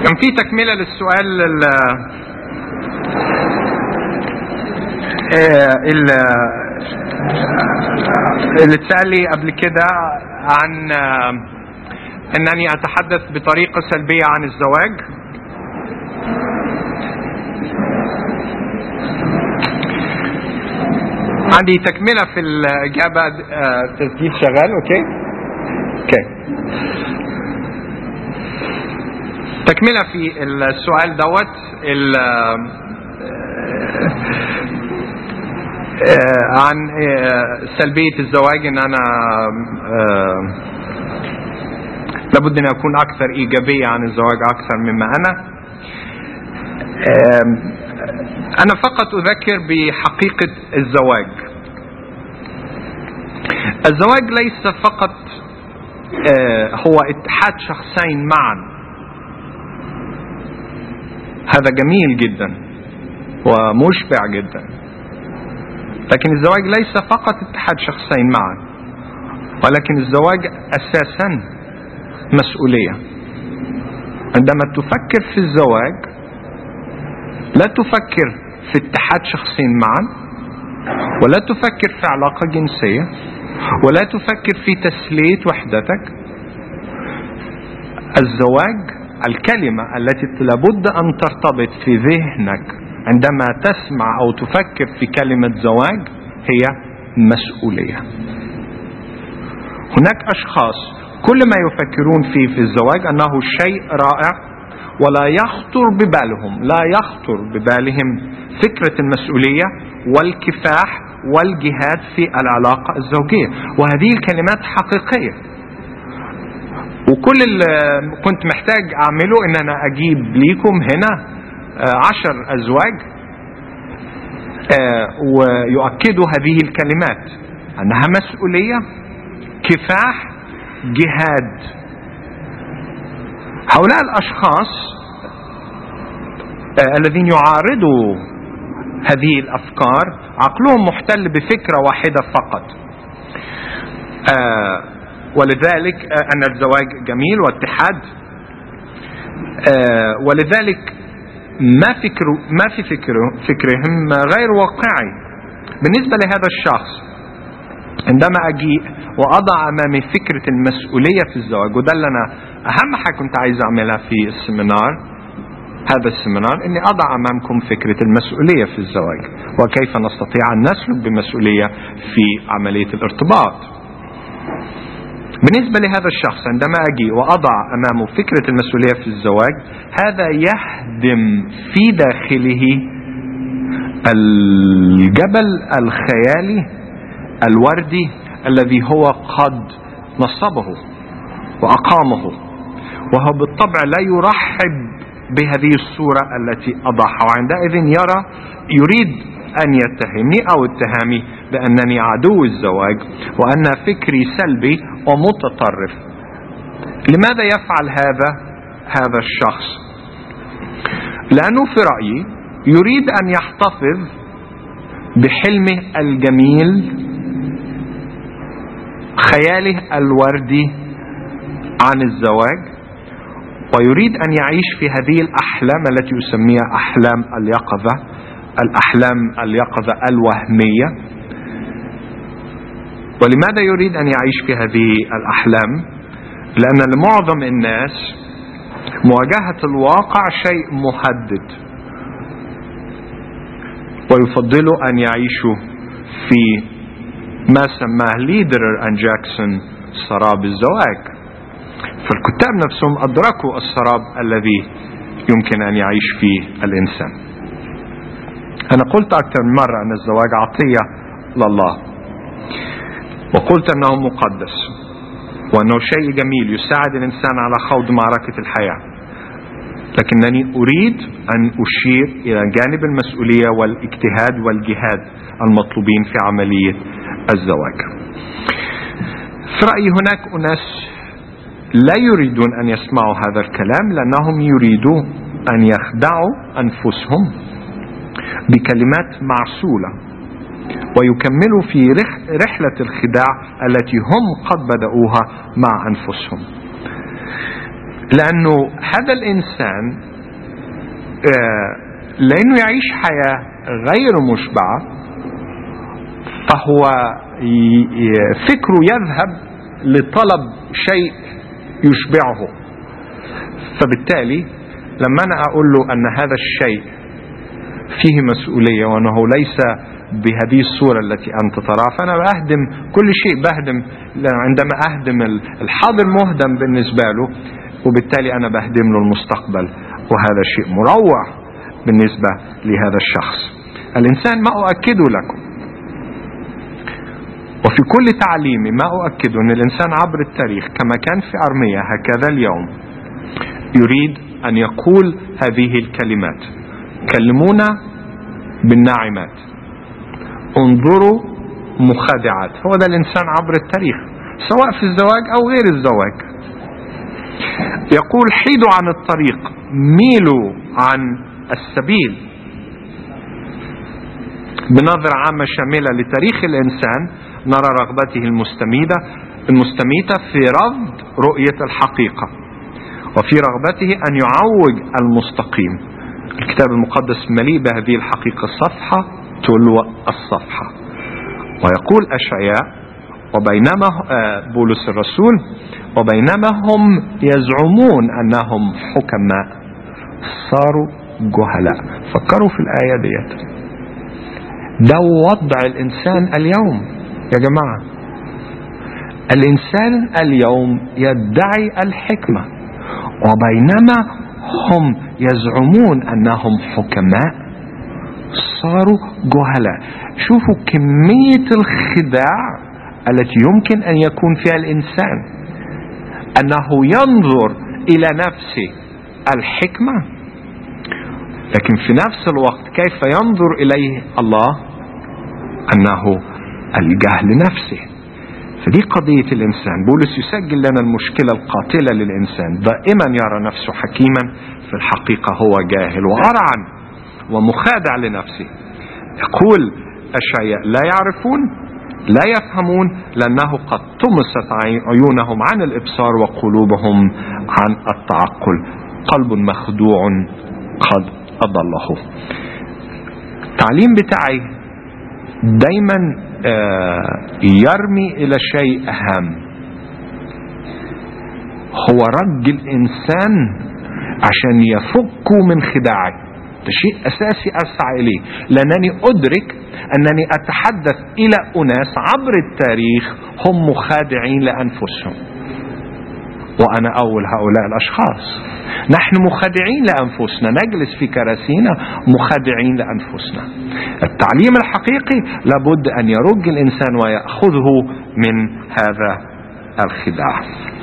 كان في تكملة للسؤال اللي اتسأل لي قبل كده عن أنني أتحدث بطريقة سلبية عن الزواج. عندي تكملة في الإجابة. تسجيل شغال. أوكي. تكملة في السؤال دوت عن سلبية الزواج، ان انا لابد ان اكون اكثر ايجابية عن الزواج اكثر مما انا فقط اذكر بحقيقة الزواج. الزواج ليس فقط هو اتحاد شخصين معا، هذا جميل جدا ومشبع جدا، لكن الزواج ليس فقط اتحاد شخصين معا، ولكن الزواج أساسا مسؤولية. عندما تفكر في الزواج لا تفكر في اتحاد شخصين معا، ولا تفكر في علاقة جنسية، ولا تفكر في تسلية وحدتك. الزواج، الكلمة التي لابد أن ترتبط في ذهنك عندما تسمع أو تفكر في كلمة زواج هي مسؤولية. هناك أشخاص كل ما يفكرون فيه في الزواج أنه شيء رائع، ولا يخطر ببالهم فكرة المسؤولية والكفاح والجهاد في العلاقة الزوجية، وهذه الكلمات حقيقية. وكل اللي كنت محتاج أعمله إن أنا أجيب ليكم هنا 10 أزواج ويؤكدوا هذه الكلمات، أنها مسؤولية، كفاح، جهاد. هؤلاء الأشخاص الذين يعارضوا هذه الأفكار عقلهم محتل بفكرة واحدة فقط، ولذلك أن الزواج جميل واتحاد، ولذلك ما في فكرهم غير واقعي. بالنسبة لهذا الشخص عندما أجي وأضع أمامي فكرة المسؤولية في الزواج، وده اللي أنا أهم حاجة كنت عايز أعملها في هذا السمينار، أني أضع أمامكم فكرة المسؤولية في الزواج وكيف نستطيع أن نسلك بمسؤولية في عملية الارتباط. بالنسبة لهذا الشخص عندما أجي وأضع أمامه فكرة المسؤولية في الزواج، هذا يهدم في داخله الجبل الخيالي الوردي الذي هو قد نصبه وأقامه، وهو بالطبع لا يرحب بهذه الصورة التي أضعها، وعندئذ يريد أن يتهمني أو اتهامي بأنني عدو الزواج وأن فكري سلبي ومتطرف. لماذا يفعل هذا الشخص؟ لأنه في رأيي يريد أن يحتفظ بحلمه الجميل، خياله الوردي عن الزواج، ويريد أن يعيش في هذه الأحلام التي يسميها أحلام اليقظة الوهمية. ولماذا يريد أن يعيش في هذه الأحلام؟ لأن لمعظم الناس مواجهة الواقع شيء مهدد، ويفضلوا أن يعيشوا في ما سماه ليدرر أند جاكسون سراب الزواج. فالكتاب نفسهم أدركوا السراب الذي يمكن أن يعيش فيه الإنسان. أنا قلت أكثر من مرة أن الزواج عطية لله، وقلت أنه مقدس، وأنه شيء جميل يساعد الإنسان على خوض معركة الحياة، لكنني أريد أن أشير إلى جانب المسؤولية والاجتهاد والجهاد المطلوبين في عملية الزواج. في رأيي هناك أناس لا يريدون أن يسمعوا هذا الكلام، لأنهم يريدون أن يخدعوا أنفسهم بكلمات معسولة ويكملوا في رحلة الخداع التي هم قد بدأوها مع أنفسهم. لأنه هذا الإنسان لأنه يعيش حياة غير مشبعة فهو فكره يذهب لطلب شيء يشبعه. فبالتالي لما أنا أقول له أن هذا الشيء فيه مسؤولية وأنه ليس بهذه الصورة التي أنت تراها، فأنا بهدم كل شيء. بهدم عندما أهدم الحاضر مهدم بالنسبة له، وبالتالي أنا بهدم له المستقبل، وهذا شيء مروع بالنسبة لهذا الشخص. الإنسان ما أؤكده لكم، وفي كل تعليمي ما أؤكده أن الإنسان عبر التاريخ كما كان في أرميا هكذا اليوم يريد أن يقول هذه الكلمات: كلمونا بالناعمات، انظروا مخادعات. هو ده الإنسان عبر التاريخ سواء في الزواج أو غير الزواج. يقول: حيدوا عن الطريق، ميلوا عن السبيل. بنظرة عامة شاملة لتاريخ الإنسان نرى رغبته المستميتة في رفض رؤية الحقيقة، وفي رغبته أن يعوج المستقيم. الكتاب المقدس مليء بهذه الحقيقة صفحة تلو الصفحة. ويقول أشعياء: وبينما بولس الرسول: وبينما هم يزعمون أنهم حكماء صاروا جهلاء. فكروا في الآية ديت. ده وضع الإنسان اليوم يا جماعة. الإنسان اليوم يدعي الحكمة، وبينما هم يزعمون أنهم حكماء صاروا جهلاء. شوفوا كمية الخداع التي يمكن أن يكون فيها الإنسان، أنه ينظر إلى نفسه الحكمة، لكن في نفس الوقت كيف ينظر إليه الله أنه الجهل نفسه. فدي قضية الإنسان. بولس يسجل لنا المشكلة القاتلة للإنسان، دائما يرى نفسه حكيما، في الحقيقة هو جاهل وأرعن ومخادع لنفسه. يقول أشعياء: لا يعرفون، لا يفهمون، لأنه قد طمست عيونهم عن الإبصار وقلوبهم عن التعقل. قلب مخدوع قد أضله. التعليم بتاعي دايما يرمي إلى شيء أهم، هو رج الإنسان عشان يفكوا من خداعه. ده شيء أساسي أسعى إليه، لأنني أدرك أنني أتحدث إلى أناس عبر التاريخ هم مخادعين لأنفسهم، وأنا أول هؤلاء الأشخاص. نحن مخادعين لأنفسنا، نجلس في كراسينا مخادعين لأنفسنا. التعليم الحقيقي لابد أن يرج الإنسان ويأخذه من هذا الخداع.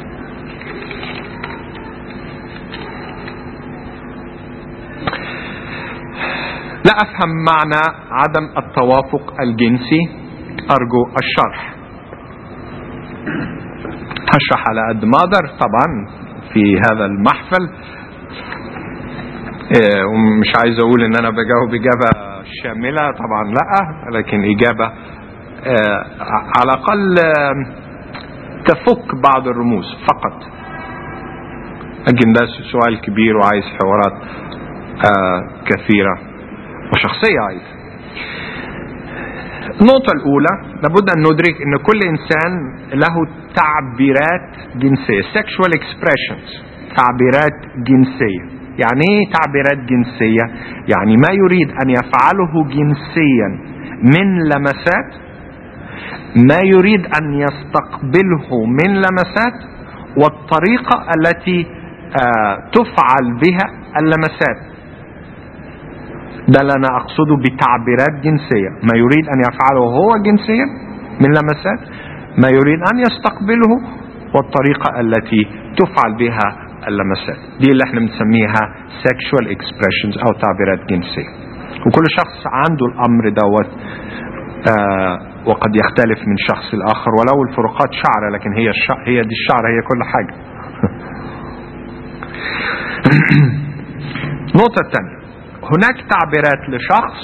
لا أفهم معنى عدم التوافق الجنسي، أرجو الشرح. هشرح على قد ما أقدر طبعا في هذا المحفل، ومش عايز أقول إن أنا بجاوب إجابة شاملة، طبعا لا، لكن إجابة على الأقل تفك بعض الرموز فقط. لكن ده سؤال كبير وعايز حوارات كثيرة وشخصية أيضا. النقطة الأولى، لابد أن ندرك أن كل إنسان له تعبيرات جنسية، sexual expressions، تعبيرات جنسية. يعني إيه تعبيرات جنسية؟ يعني ما يريد أن يفعله جنسيا من لمسات، ما يريد أن يستقبله من لمسات، والطريقة التي تفعل بها اللمسات. ده اللي أنا أقصده بتعبيرات جنسية، ما يريد أن يفعله هو جنسيا من لمسات، ما يريد أن يستقبله، والطريقة التي تفعل بها اللمسات. دي اللي احنا بنسميها sexual expressions أو تعبيرات جنسية. وكل شخص عنده الأمر دوت، وقد يختلف من شخص الآخر، ولو الفروقات شعرة، لكن هي دي الشعرة هي كل حاجة. نقطة تانية، هناك تعبيرات لشخص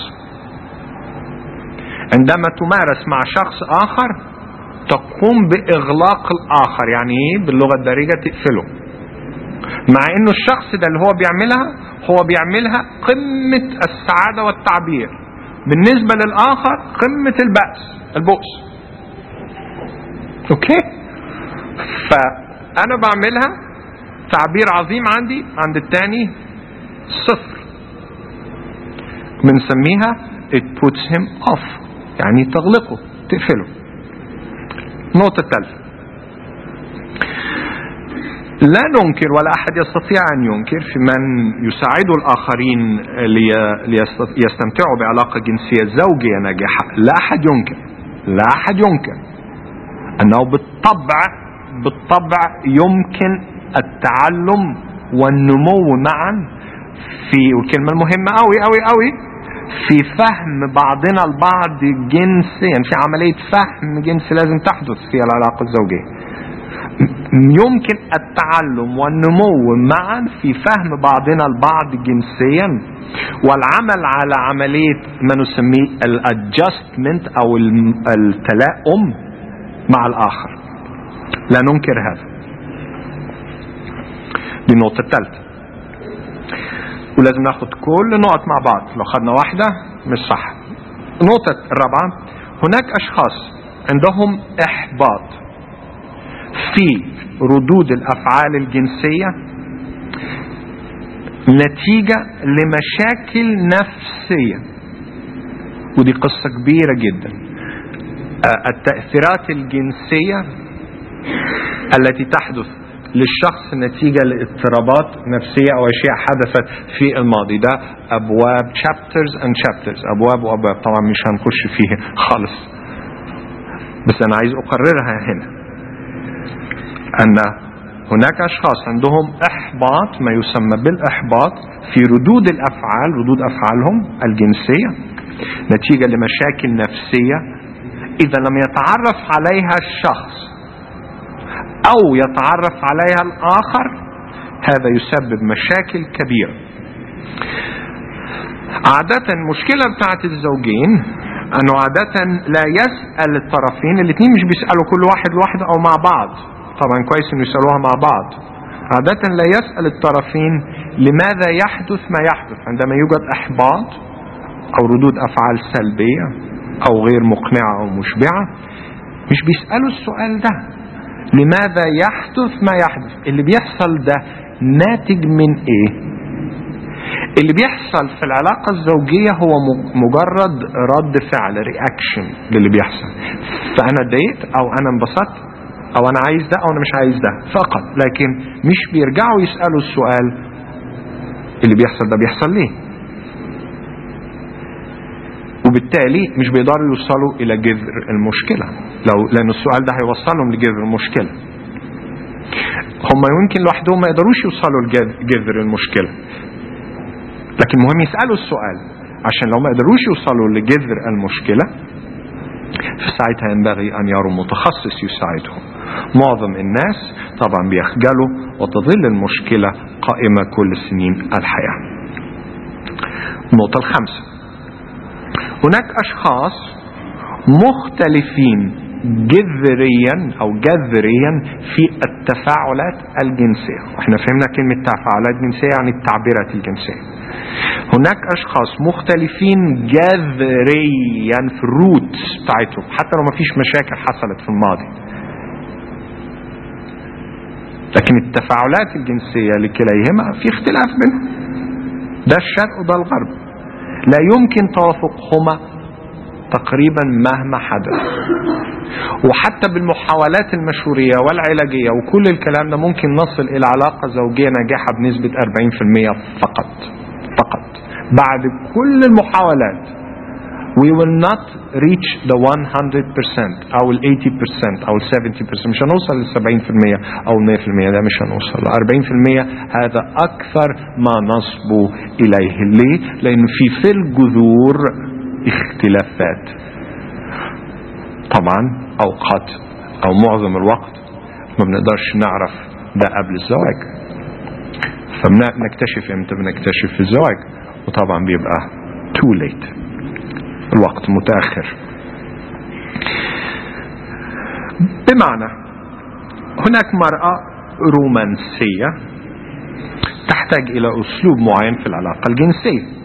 عندما تمارس مع شخص آخر تقوم بإغلاق الآخر. يعني باللغة الدارجة تقفله. مع انه الشخص ده اللي هو بيعملها قمة السعادة والتعبير، بالنسبة للآخر قمة البؤس. اوكي، فأنا بعملها تعبير عظيم عندي، عند التاني صفر. بنسميها it puts him off، يعني تغلقه، تقفله. النقطة الثالثة، لا ننكر ولا أحد يستطيع أن ينكر في من يساعد الآخرين ليستمتعوا بعلاقة جنسية زوجية ناجحة، لا أحد ينكر أنه بالطبع يمكن التعلم والنمو معا في، والكلمة المهمة أوي في فهم بعضنا البعض جنسيا، في عملية فهم جنسي لازم تحدث في العلاقة الزوجية. يمكن التعلم والنمو معا في فهم بعضنا البعض جنسيا، والعمل على عملية ما نسميه الادجستمنت أو التلاؤم مع الآخر. لا ننكر هذا. دي النقطة الثالثة، ولازم ناخد كل نقط مع بعض، لو خدنا واحدة مش صح. النقطة الرابعة، هناك أشخاص عندهم إحباط في ردود الأفعال الجنسية نتيجة لمشاكل نفسية، ودي قصة كبيرة جدا. التأثيرات الجنسية التي تحدث للشخص نتيجة لاضطرابات نفسية أو أشياء حدثت في الماضي، ده أبواب chapters and chapters، أبواب وأبواب، طبعا مش هنخش فيه خالص، بس أنا عايز أقررها هنا أن هناك أشخاص عندهم إحباط، ما يسمى بالإحباط في ردود أفعالهم الجنسية نتيجة لمشاكل نفسية. إذا لم يتعرف عليها الشخص أو يتعرف عليها الآخر، هذا يسبب مشاكل كبيرة. عادة المشكلة بتاعت الزوجين أنه عادة لا يسأل الطرفين، الاثنين مش بيسألوا كل واحد أو مع بعض، طبعا كويس إنه يسألوها مع بعض. عادة لا يسأل الطرفين لماذا يحدث ما يحدث عندما يوجد إحباط أو ردود أفعال سلبية أو غير مقنعة أو مشبعة. مش بيسألوا السؤال ده، لماذا يحدث ما يحدث؟ اللي بيحصل ده ناتج من ايه؟ اللي بيحصل في العلاقة الزوجية هو مجرد رد فعل، رياكشن للي بيحصل. فأنا اتضايقت أو أنا انبسطت أو أنا عايز ده أو أنا مش عايز ده فقط، لكن مش بيرجعوا يسألوا السؤال اللي بيحصل ده بيحصل ليه، وبالتالي مش بيقدروا يوصلوا إلى جذر المشكلة، لأن السؤال ده هيوصلهم لجذر المشكلة. هم يمكن لوحدهم ما يقدروش يوصلوا لجذر المشكلة، لكن مهم يسألوا السؤال، عشان لو ما يقدروش يوصلوا لجذر المشكلة في ساعتها ينبغي أن يروا متخصص يساعدهم. معظم الناس طبعا بيخجلوا وتظل المشكلة قائمة كل سنين الحياة. النقطة الخامسة، هناك أشخاص مختلفين جذريا في التفاعلات الجنسية. احنا فهمنا كلمة تفاعلات جنسية يعني التعبيرات الجنسية. هناك أشخاص مختلفين جذريا في الروت بتاعتهم، حتى لو ما فيش مشاكل حصلت في الماضي، لكن التفاعلات الجنسية لكليهما في اختلاف بينهم، ده الشرق وده الغرب، لا يمكن توافقهما تقريبا مهما حدث. وحتى بالمحاولات المشورية والعلاجية وكل الكلام ده ممكن نصل إلى علاقة زوجية ناجحة بنسبة 40% فقط. بعد كل المحاولات we will not reach the 100% أو 80% أو 70%، مش هنوصل ل 70% أو 100%، ده مش هنوصل ل 40%. هذا أكثر ما نصبو إليه. ليه؟ لأن في الجذور اختلافات. طبعا أوقات أو معظم الوقت ما بنقدرش نعرف ده قبل الزواج، فبنكتشف امتى؟ بنكتشف في الزواج، وطبعا بيبقى too late، الوقت متأخر. بمعنى هناك مرأة رومانسية تحتاج إلى أسلوب معين في العلاقة الجنسية.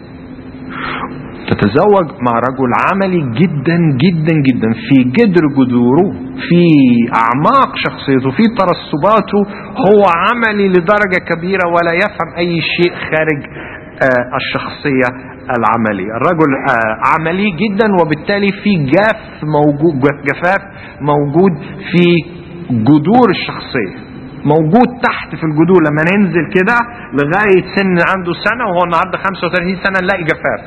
تتزوج مع رجل عملي جدا جدا جدا في جذر جذوره، في أعماق شخصيته، في ترسباته، هو عملي لدرجة كبيرة ولا يفهم أي شيء خارج الشخصية العملية. الرجل عملي جدا وبالتالي في جفاف موجود في جذور الشخصية، موجود تحت في الجذور. لما ننزل كده لغاية سن عنده سنة وهو النهارده 35 سنة نلاقي جفاف.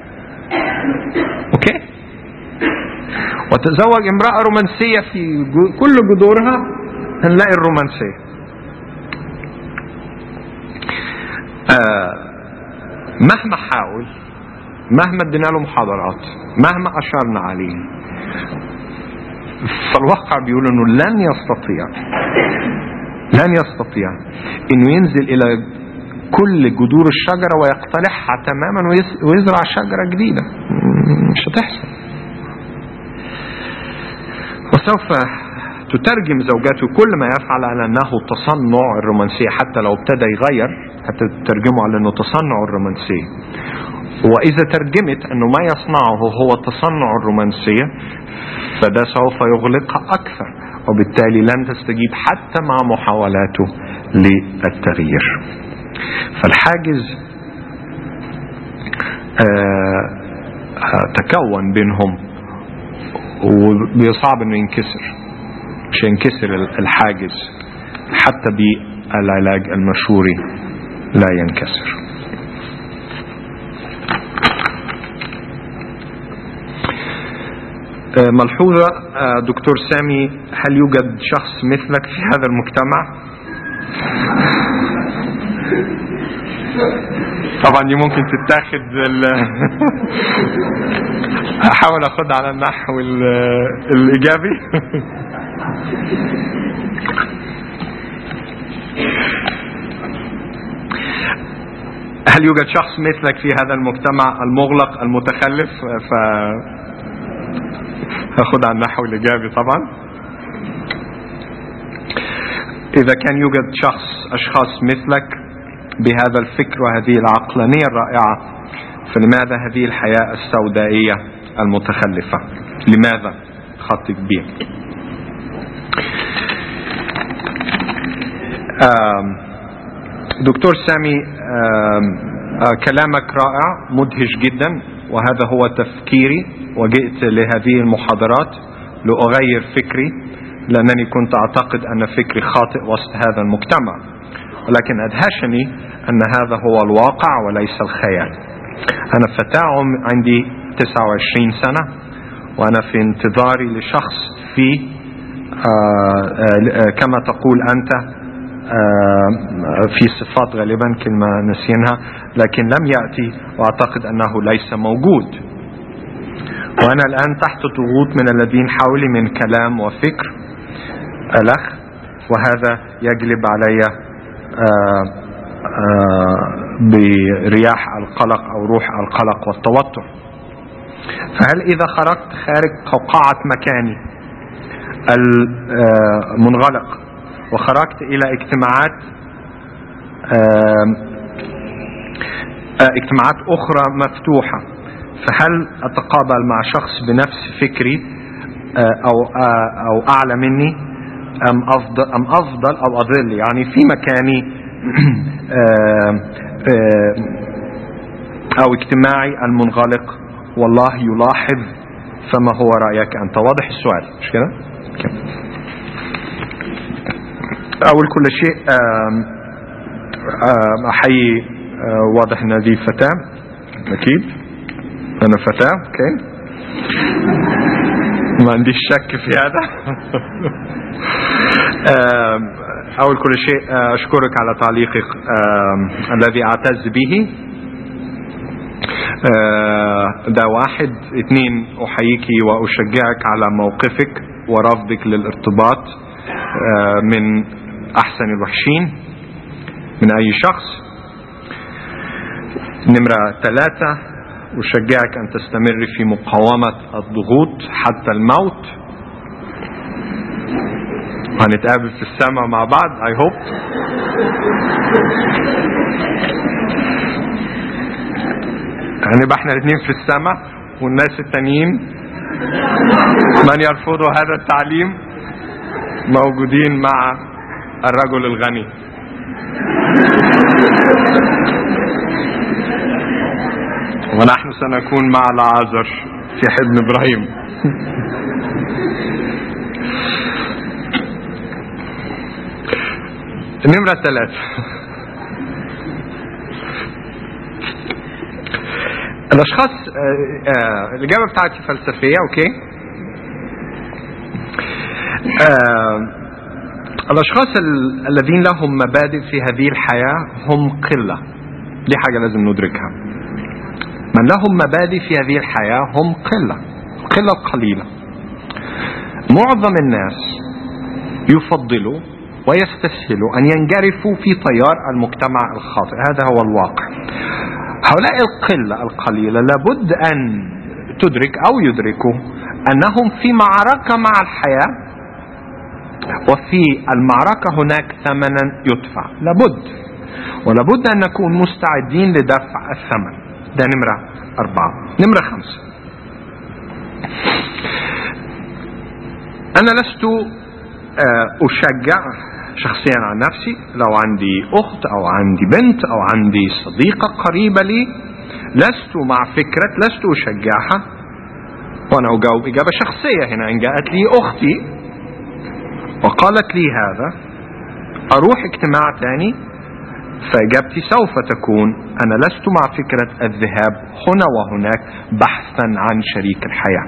اوكي. وتزوج امرأة رومانسية في كل جذورها هنلاقي الرومانسية. مهما حاول، مهما ادينا له محاضرات، مهما اشرنا عليه، فالواقع بيقول انه لن يستطيع انه ينزل الى كل جذور الشجرة ويقتلعها تماما ويزرع شجرة جديدة. مش هتحصل. وسوف تترجم زوجته كل ما يفعل على انه تصنع الرومانسية، حتى لو ابتدى يغير هتترجمه على انه تصنع الرومانسية. واذا ترجمت انه ما يصنعه هو تصنع الرومانسية فده سوف يغلقها اكثر، وبالتالي لن تستجيب حتى مع محاولاته للتغيير. فالحاجز تكون بينهم وبيصعب انه ينكسر. مش ينكسر الحاجز حتى بالعلاج المشوري، لا ينكسر. ملحوظة دكتور سامي، هل يوجد شخص مثلك في هذا المجتمع؟ طبعا دي ممكن تتاخد احاول اخد على النحو الايجابي. هل يوجد شخص مثلك في هذا المجتمع المغلق المتخلف؟ هاخد على النحو الايجابي طبعا. اذا كان يوجد اشخاص مثلك بهذا الفكر وهذه العقلانية الرائعة، فلماذا هذه الحياة السودائية المتخلفة؟ لماذا خط كبير؟ دكتور سامي، كلامك رائع مدهش جدا، وهذا هو تفكيري، وجئت لهذه المحاضرات لأغير فكري، لأنني كنت أعتقد أن فكري خاطئ وسط هذا المجتمع، ولكن أدهشني أن هذا هو الواقع وليس الخيال. أنا فتاة عندي 29 سنة، وأنا في انتظاري لشخص في كما تقول أنت في صفات غالبا كلمة نسينها، لكن لم يأتي، وأعتقد أنه ليس موجود. وأنا الآن تحت ضغوط من الذين حولي من كلام وفكر ألخ، وهذا يجلب علي برياح القلق أو روح القلق والتوتر. فهل إذا خرجت خارج قوقعة مكاني المنغلق وخرجت إلى اجتماعات أخرى مفتوحة، فهل أتقابل مع شخص بنفس فكري أو أعلى مني أم أفضل أو أضل، يعني في مكاني أو اجتماعي المنغلق والله يلاحظ، فما هو رأيك أنت؟ واضح السؤال مش كده؟ أول كل شيء أحيي، واضح أن هذه فتاة، أكيد أنا فتاة، أوكي، ما عنديش شك في هذا. أول كل شيء أشكرك على تعليقك الذي أعتز به. ده 1. 2 أحييك وأشجعك على موقفك ورفضك للارتباط من أحسن الوحشين من أي شخص. 3 أشجعك أن تستمر في مقاومة الضغوط حتى الموت. هنتقابل في السماء مع بعض I hope. يعني يبقى احنا الاثنين في السماء، والناس التانيين من يرفضوا هذا التعليم موجودين مع الرجل الغني. ونحن سنكون مع العازر في حضن إبراهيم. نمرة 3، الأشخاص الإجابة بتاعتي فلسفية. أوكي، الأشخاص الذين لهم مبادئ في هذه الحياة هم قلة. دي حاجة لازم ندركها. من لهم مبادئ في هذه الحياة هم قلة قليلة. معظم الناس يفضلوا ويستسهلوا أن ينجرفوا في تيار المجتمع الخاطئ. هذا هو الواقع. هؤلاء القلة القليلة لابد أن تدرك أو يدركوا أنهم في معركة مع الحياة، وفي المعركة هناك ثمنا يدفع. ولابد أن نكون مستعدين لدفع الثمن. ده نمرة 4. نمرة 5، أنا لست أشجع شخصيا عن نفسي لو عندي أخت أو عندي بنت أو عندي صديقة قريبة لي، لست مع فكرة، لست أشجعها. وأنا أجاوب إجابة شخصية هنا. إن جاءت لي أختي وقالت لي هذا، أروح اجتماع تاني، فإجابتي سوف تكون أنا لست مع فكرة الذهاب هنا وهناك بحثا عن شريك الحياة.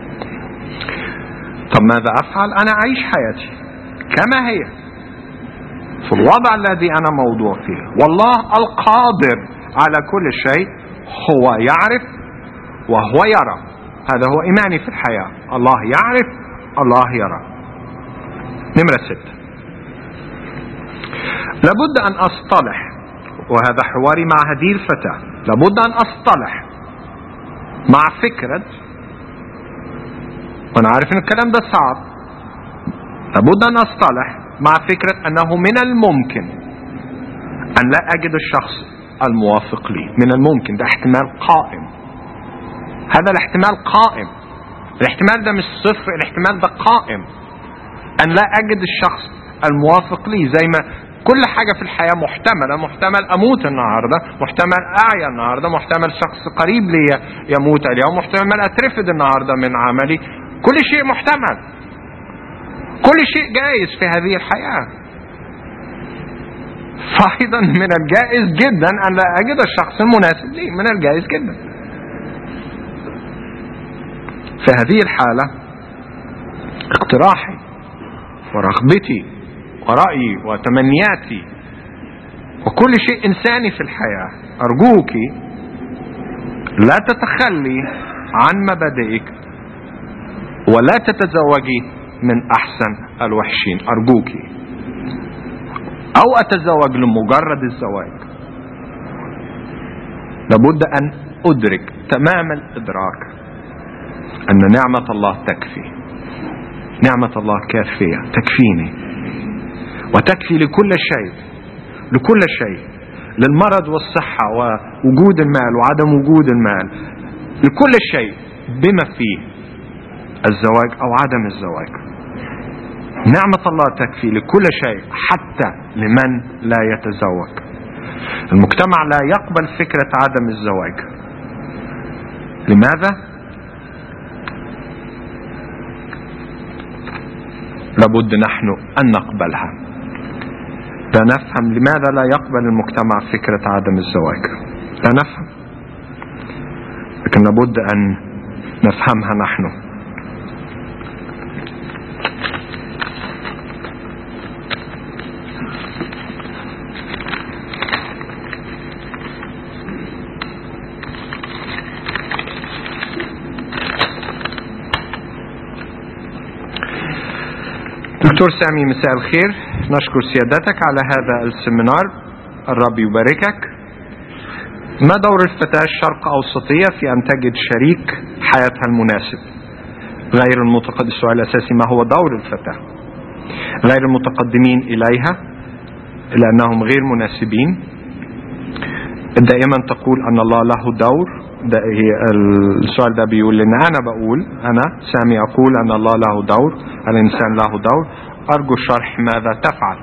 طب ماذا أفعل؟ أنا أعيش حياتي كما هي في الوضع الذي أنا موضوع فيه. والله القادر على كل شيء هو يعرف وهو يرى. هذا هو إيماني في الحياة. الله يعرف، الله يرى. نمرة 6، لابد أن أصطلح، وهذا حواري مع هذه الفتاة، لابد أن أصطلح مع فكرة، وأنا عارف أن الكلام ده صعب، لابد أن أصطلح مع فكرة أنه من الممكن أن لا أجد الشخص الموافق لي. من الممكن، ده احتمال قائم. هذا الاحتمال قائم. الاحتمال ده مش صفر، الاحتمال ده قائم. أن لا أجد الشخص الموافق لي. زي ما كل حاجة في الحياة محتملة. محتمل أموت النهاردة، محتمل أعيا النهاردة، محتمل شخص قريب لي يموت اليوم، محتمل أترفد النهاردة من عملي. كل شيء محتمل، كل شيء جائز في هذه الحياة. فأيضا من الجائز جدا أن لا أجد الشخص المناسب لي. من الجائز جدا. في هذه الحالة اقتراحي ورغبتي ورأيي وتمنياتي وكل شيء إنساني في الحياة، أرجوك لا تتخلي عن مبادئك ولا تتزوجي من أحسن الوحشين. أرجوك. أو أتزوج لمجرد الزواج. لابد أن أدرك تمام الإدراك أن نعمة الله تكفي. نعمة الله كافية، تكفيني وتكفي لكل شيء، لكل شيء، للمرض والصحة ووجود المال وعدم وجود المال، لكل شيء بما فيه الزواج أو عدم الزواج. نعمة الله تكفي لكل شيء حتى لمن لا يتزوج. المجتمع لا يقبل فكرة عدم الزواج. لماذا؟ لابد نحن أن نقبلها. لا نفهم لماذا لا يقبل المجتمع فكرة عدم الزواج. لا نفهم، لكن لابد أن نفهمها نحن. دكتور سامي، مساء الخير. نشكر سيادتك على هذا السيمينار. الرب يباركك. ما دور الفتاة الشرق أوسطية في أن تجد شريك حياتها المناسب؟ غير المتقدم. السؤال الأساسي: ما هو دور الفتاة؟ غير المتقدمين إليها لأنهم غير مناسبين، دائما تقول أن الله له دور. ده السؤال ده بيقول لأن أنا سامي أقول أن الله له دور، الإنسان له دور. أرجو الشرح ماذا تفعل،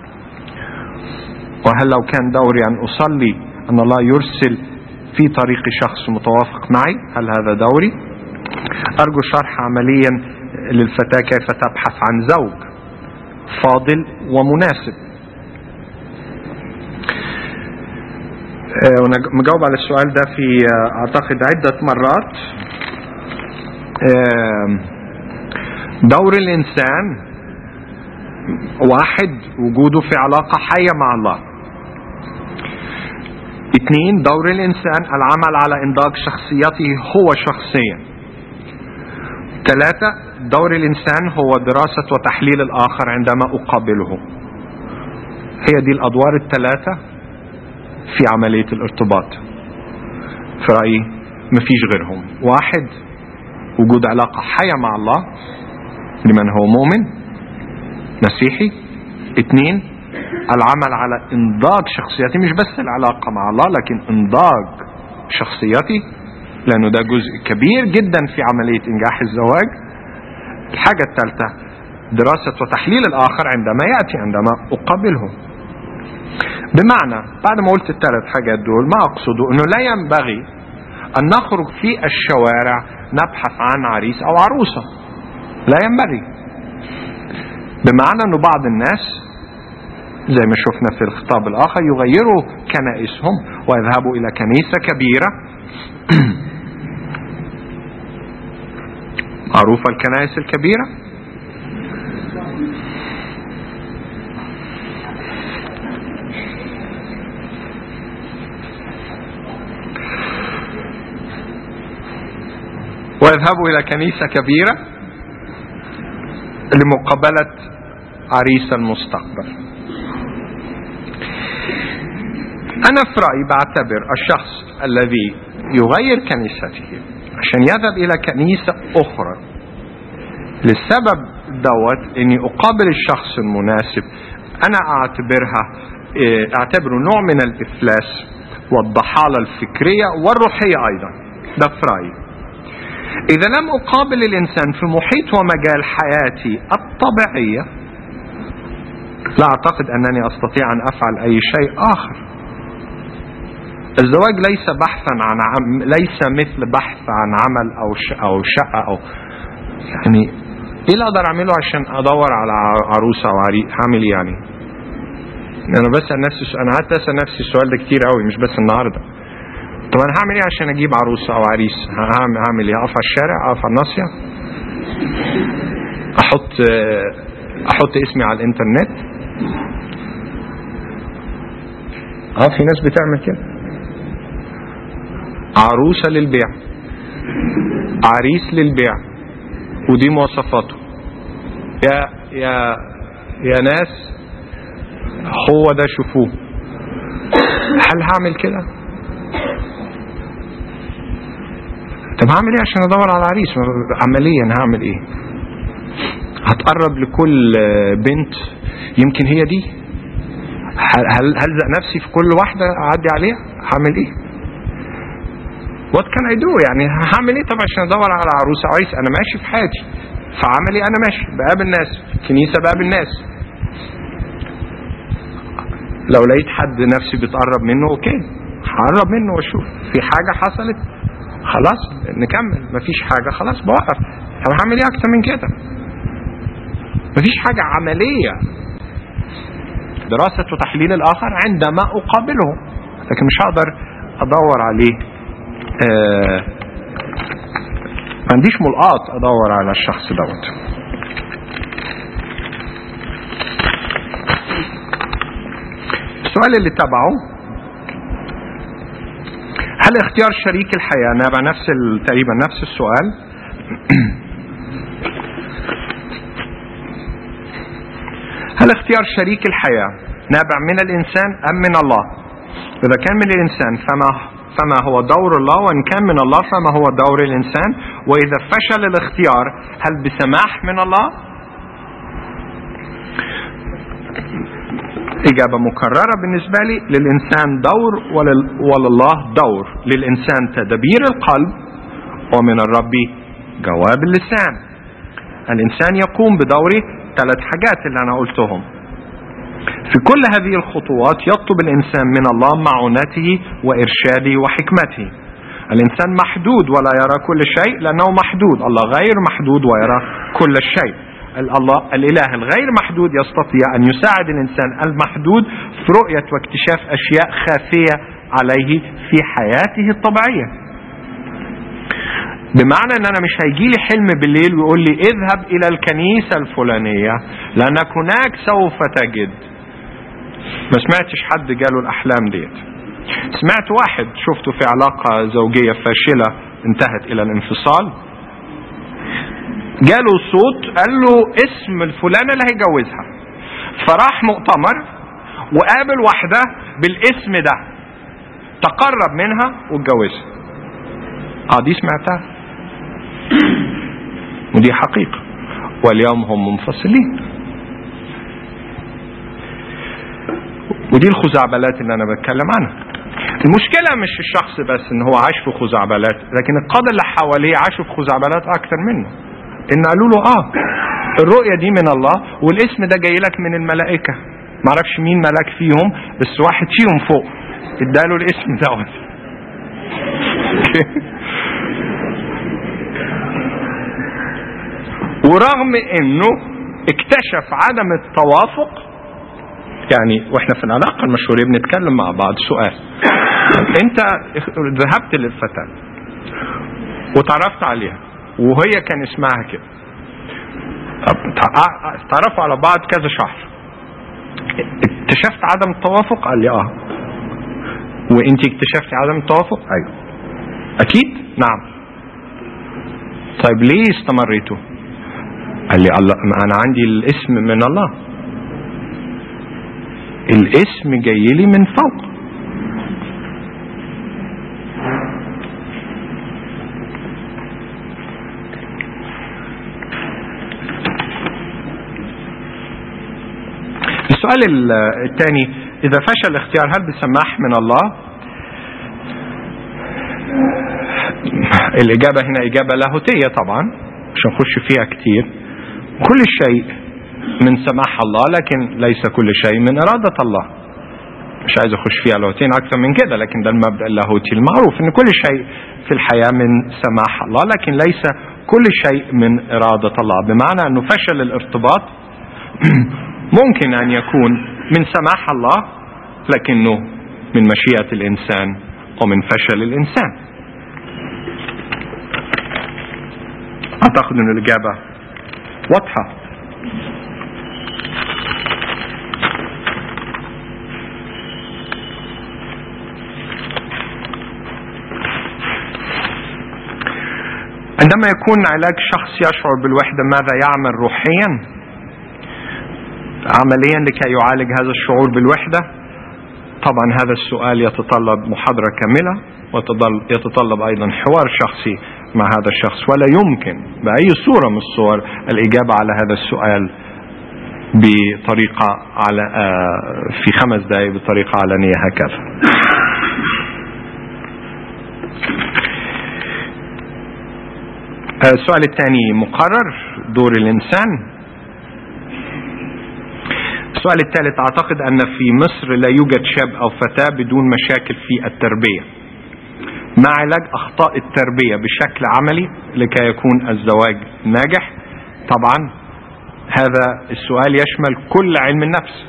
وهل لو كان دوري أن أصلي أن الله يرسل في طريق شخص متوافق معي، هل هذا دوري؟ أرجو شرح عمليا للفتاة كيف تبحث عن زوج فاضل ومناسب. مجاوب على السؤال ده في أعتقد عدة مرات. دور الإنسان واحد، وجوده في علاقة حية مع الله. 2، دور الإنسان العمل على إنضاج شخصيته هو شخصيا. 3، دور الإنسان هو دراسة وتحليل الآخر عندما أقابله. هي دي الأدوار الثلاثة في عملية الارتباط. في رأيي مفيش غيرهم. 1، وجود علاقة حية مع الله لمن هو مؤمن مسيحي. 2، العمل على إنضاج شخصيتي، مش بس العلاقة مع الله لكن إنضاج شخصيتي، لأنه ده جزء كبير جدا في عملية إنجاح الزواج. الحاجة الثالثة دراسة وتحليل الآخر عندما يأتي، عندما أقابله. بمعنى بعد ما قلت الثلاث حاجات دول، ما أقصده أنه لا ينبغي أن نخرج في الشوارع نبحث عن عريس أو عروسة، لا ينبغي. بمعنى أنه بعض الناس زي ما شفنا في الخطاب الآخر يغيروا كنائسهم ويذهبوا إلى كنيسة كبيرة معروفة الكنائس الكبيرة، ويذهبوا إلى كنيسة كبيرة لمقابلة عريس المستقبل. أنا في رأيي بعتبر الشخص الذي يغير كنيسته عشان يذهب إلى كنيسة أخرى للسبب دوت إني أقابل الشخص المناسب، أنا أعتبره نوع من الإفلاس والضحالة الفكرية والروحية أيضا. ده في رأيي. إذا لم أقابل الإنسان في محيط ومجال حياتي الطبيعية، لا أعتقد أنني أستطيع أن أفعل أي شيء آخر. الزواج ليس بحثا عن ليس مثل بحث عن عمل أو شقة أو يعني إيه اللي أقدر أعمله عشان أدور على عروسة أو عريس؟ هعمل إيه يعني؟ أنا بسأل نفسي، أنا قعدت أسأل نفسي السؤال ده كتير قوي، مش بس النهاردة. طب أنا هعمل إيه عشان أجيب عروسة أو عريس؟ هعمل إيه؟ أقف على الشارع؟ أقف على الناصية؟ أحط اسمي على الإنترنت؟ في ناس بتعمل كده. عروسة للبيع، عريس للبيع، ودي مواصفاته. يا ناس هو ده، شوفوه. هل هعمل كده؟ طب هعمل ايه عشان ادور على عريس؟ عمليا هعمل ايه؟ هتقرب لكل بنت يمكن هي دي؟ هلزق نفسي في كل واحدة اعدي عليها؟ هعمل ايه؟ What can I do؟ يعني هعمل ايه طب عشان ادور على عروسة او عريس؟ انا ماشي في حياتي، فعملي انا ماشي بقابل ناس في الكنيسة، بقابل ناس. لو لقيت حد نفسي بتقرب منه اوكي، هقرب منه واشوف في حاجة حصلت، خلاص نكمل. مفيش حاجة خلاص بوقف. طب هعمل ايه اكتر من كده؟ مفيش حاجة عملية. دراسة وتحليل الآخر عندما أقابله، لكن مش هقدر أدور عليه. ما عنديش ملقاط أدور على الشخص دوت. السؤال اللي تبعه، هل اختيار شريك الحياة نابع تقريبا نفس السؤال. هل اختيار شريك الحياة نابع من الإنسان أم من الله؟ إذا كان من الإنسان فما هو دور الله، وإن كان من الله فما هو دور الإنسان؟ وإذا فشل الاختيار هل بسماح من الله؟ إجابة مكررة بالنسبة لي. للإنسان دور ولله دور. للإنسان تدبير القلب، ومن الرب جواب اللسان. الإنسان يقوم بدوره 3 حاجات اللي أنا قلتهم. في كل هذه الخطوات يطلب الإنسان من الله معونته وإرشاده وحكمته. الإنسان محدود ولا يرى كل شيء لأنه محدود. الله غير محدود ويرى كل شيء. الإله الغير محدود يستطيع أن يساعد الإنسان المحدود في رؤية واكتشاف أشياء خافية عليه في حياته الطبيعية. بمعنى أن أنا مش هيجيلي حلم بالليل ويقول لي اذهب إلى الكنيسة الفلانية لأنك هناك سوف تجد. ما سمعتش حد جاله الأحلام ديت. سمعت واحد شفته في علاقة زوجية فاشلة انتهت إلى الانفصال، جاله صوت قال له اسم الفلانة اللي هيجوزها، فراح مؤتمر وقابل واحدة بالاسم ده، تقرب منها واتجوزها. دي سمعتها ودي حقيقة، واليوم هم منفصلين. ودي الخزعبلات اللي أنا بتكلم عنها. المشكلة مش الشخص بس إن هو عاش في خزعبلات، لكن القادة اللي حواليه عاشوا في خزعبلات أكتر منه. إن قالوا له الرؤية دي من الله والاسم ده جاي لك من الملائكة. معرفش مين ملاك فيهم، بس واحد فيهم فوق اداله الاسم ده. ورغم إنه اكتشف عدم التوافق، يعني واحنا في العلاقة المشهورة بنتكلم مع بعض، سؤال: انت ذهبت للفتاة وتعرفت عليها وهي كان اسمها كده، تعرفوا على بعض كذا شهر، اكتشفت عدم التوافق؟ قال لي وانت اكتشفتي عدم التوافق؟ ايوه. اكيد؟ نعم. طيب ليه استمريتوا؟ قال لي الله، انا عندي الاسم من الله، الاسم جاي لي من فوق. السؤال الثاني: إذا فشل الاختيار هل بسماح من الله؟ الإجابة هنا إجابة لاهوتية طبعا، مش هنخش فيها كتير. كل شيء من سماح الله، لكن ليس كل شيء من إرادة الله. مش عايز أخش فيها لاهوتين أكثر من كده، لكن ده المبدأ اللاهوتي المعروف، إن كل شيء في الحياة من سماح الله، لكن ليس كل شيء من إرادة الله. بمعنى أنه فشل الارتباط ممكن أن يكون من سماح الله، لكنه من مشيئة الإنسان ومن فشل الإنسان. أعتقد أن الإجابة واضحة. عندما يكون علاج شخص يشعر بالوحدة ماذا يعمل روحيا عمليا لكي يعالج هذا الشعور بالوحدة؟ طبعا هذا السؤال يتطلب محاضرة كاملة، ويتطلب أيضا حوار شخصي مع هذا الشخص، ولا يمكن بأي صورة من الصور الإجابة على هذا السؤال بطريقة في 5 دقائق بطريقة علنية هكذا. السؤال الثاني: مقرر دور الإنسان. السؤال الثالث: أعتقد أن في مصر لا يوجد شاب أو فتاة بدون مشاكل في التربية. ما علاج أخطاء التربية بشكل عملي لكي يكون الزواج ناجح؟ طبعا هذا السؤال يشمل كل علم النفس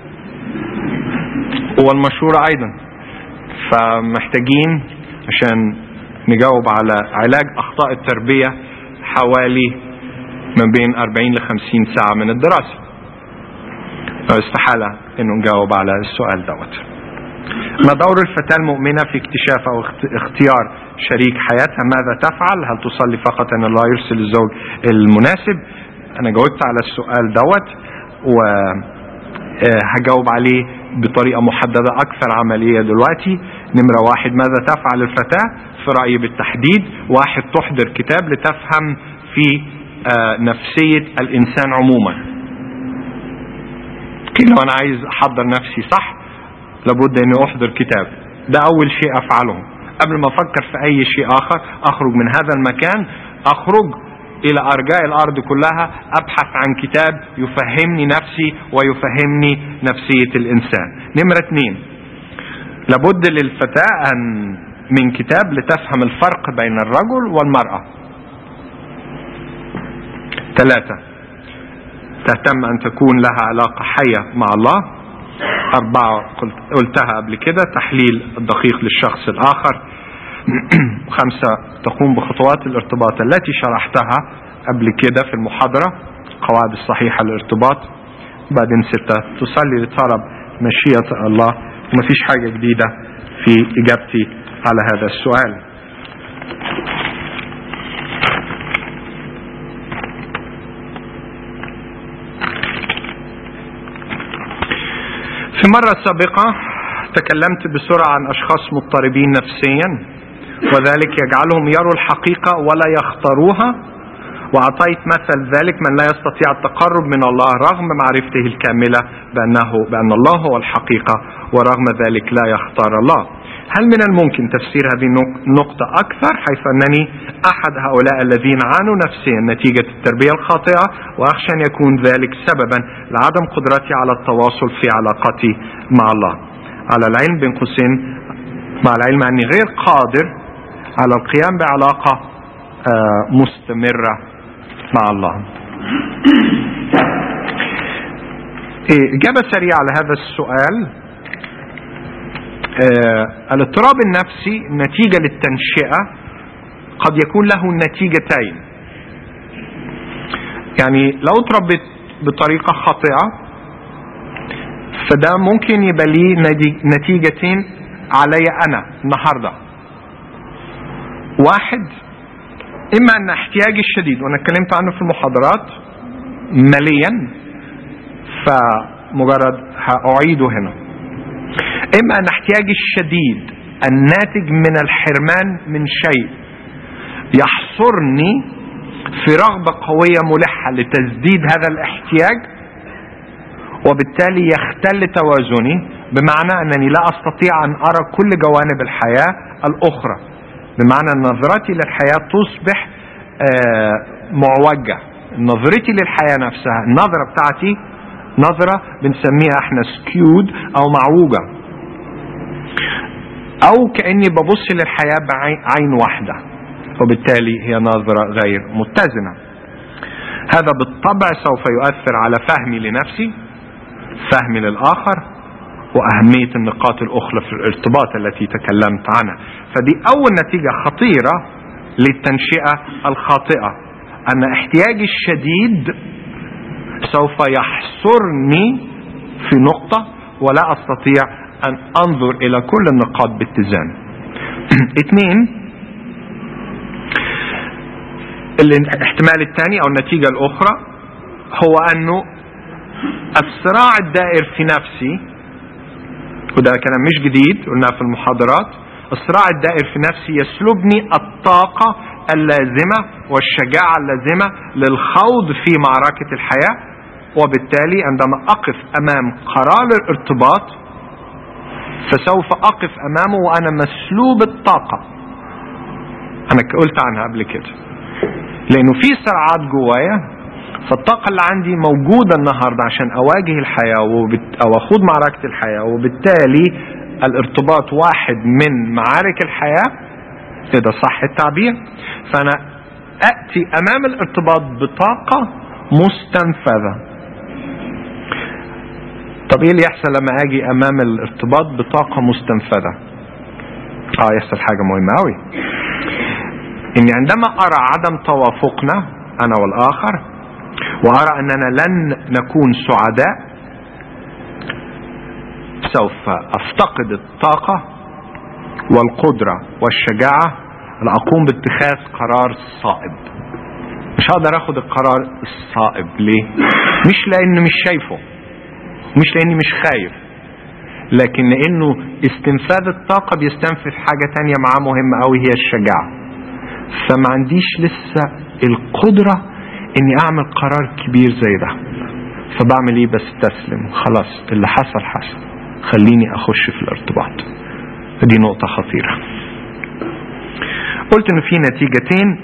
والمشورة أيضا. فمحتاجين عشان نجاوب على علاج أخطاء التربية حوالي من بين 40 ل 50 ساعة من الدراسة. استحالة انه نجاوب على السؤال دوت. ما دور الفتاة المؤمنة في اكتشاف او اختيار شريك حياتها؟ ماذا تفعل؟ هل تصلي فقط ان الله يرسل الزوج المناسب؟ انا جاوبت على السؤال دوت وهجاوب عليه بطريقة محددة اكثر عملية دلوقتي. نمرة 1: ماذا تفعل الفتاة؟ في رأيي بالتحديد 1: تحضر كتاب لتفهم في نفسية الانسان عموما. لو أنا عايز أحضر نفسي صح لابد أني أحضر كتاب. ده أول شيء أفعله قبل ما أفكر في أي شيء آخر. أخرج من هذا المكان، أخرج إلى أرجاء الأرض كلها، أبحث عن كتاب يفهمني نفسي ويفهمني نفسية الإنسان. نمرة 2، لابد للفتاة من كتاب لتفهم الفرق بين الرجل والمرأة. 3، تهتم أن تكون لها علاقة حية مع الله. 4 قلتها قبل كده، تحليل الدقيق للشخص الآخر. 5 تقوم بخطوات الارتباط التي شرحتها قبل كده في المحاضرة، القواعد الصحيحة للارتباط. بعدين 6 تصلي لطلب مشيئة الله. ومفيش حاجة جديدة في إجابتي على هذا السؤال. في مرة سابقة تكلمت بسرعة عن أشخاص مضطربين نفسيا، وذلك يجعلهم يروا الحقيقة ولا يختاروها. وأعطيت مثل ذلك من لا يستطيع التقرب من الله رغم معرفته الكاملة بأن الله هو الحقيقة، ورغم ذلك لا يختار الله. هل من الممكن تفسير هذه النقطة أكثر، حيث أنني أحد هؤلاء الذين عانوا نفسيا نتيجة التربية الخاطئة، وأخشى أن يكون ذلك سببا لعدم قدرتي على التواصل في علاقتي مع الله، على العلم بين قوسين مع العلم أني غير قادر على القيام بعلاقة مستمرة مع الله. إجابة سريعة على هذا السؤال. الاضطراب النفسي نتيجة للتنشئة قد يكون له نتيجتين. يعني لو اتربيت بطريقة خاطئة فده ممكن يبقى لي نتيجتين علي أنا النهاردة. 1، إما أن احتياجي الشديد، وأنا اتكلمت عنه في المحاضرات ماليا فمجرد هأعيده هنا. إما أن احتياجي الشديد الناتج من الحرمان من شيء يحصرني في رغبة قوية ملحة لتسديد هذا الاحتياج، وبالتالي يختل توازني، بمعنى أنني لا أستطيع أن أرى كل جوانب الحياة الأخرى، بمعنى أن نظرتي للحياة تصبح معوجة. نظرتي للحياة نفسها، النظرة بتاعتي نظرة بنسميها احنا سكيود أو معوجة، أو كأني ببص للحياة بعين واحدة، وبالتالي هي نظرة غير متزنة. هذا بالطبع سوف يؤثر على فهمي لنفسي، فهمي للآخر، وأهمية النقاط الأخرى في الارتباط التي تكلمت عنها. فدي أول نتيجة خطيرة للتنشئة الخاطئة، أن احتياجي الشديد سوف يحصرني في نقطة ولا أستطيع أن أنظر إلى كل النقاط باتزان. 2، الاحتمال الثاني أو النتيجة الأخرى هو أنه الصراع الدائر في نفسي، وده كلام مش جديد قلنا في المحاضرات، الصراع الدائر في نفسي يسلبني الطاقة اللازمة والشجاعة اللازمة للخوض في معركة الحياة، وبالتالي عندما أقف أمام قرار الارتباط فسوف أقف أمامه وأنا مسلوب الطاقة. أنا قلت عنها قبل كده، لأنه في صراعات جوايا، فالطاقة اللي عندي موجودة النهاردة عشان أواجه الحياة أو أخوض معركة الحياة، وبالتالي الارتباط واحد من معارك الحياة، إذا صح التعبير. فأنا أأتي أمام الارتباط بطاقة مستنفذة. طب إيه اللي يحصل لما أجي أمام الارتباط بطاقة مستنفذة؟ يحصل حاجة مهمة أوي، إني عندما أرى عدم توافقنا أنا والآخر، وأرى أننا لن نكون سعداء، سوف أفتقد الطاقة والقدرة والشجاعة لأقوم باتخاذ قرار صائب. مش هقدر أخذ القرار الصائب. ليه؟ مش لأنه مش شايفه، مش لأني مش خايف، لكن لأنه استنفاذ الطاقة بيستنفذ حاجة تانية معاه مهمة أوي، هي الشجاعة. فما عنديش لسه القدرة إني أعمل قرار كبير زي ده، فبعمل ايه؟ بستسلم خلاص، اللي حصل حصل، خليني اخش في الارتباط. دي نقطة خطيرة. قلت انه في نتيجتين،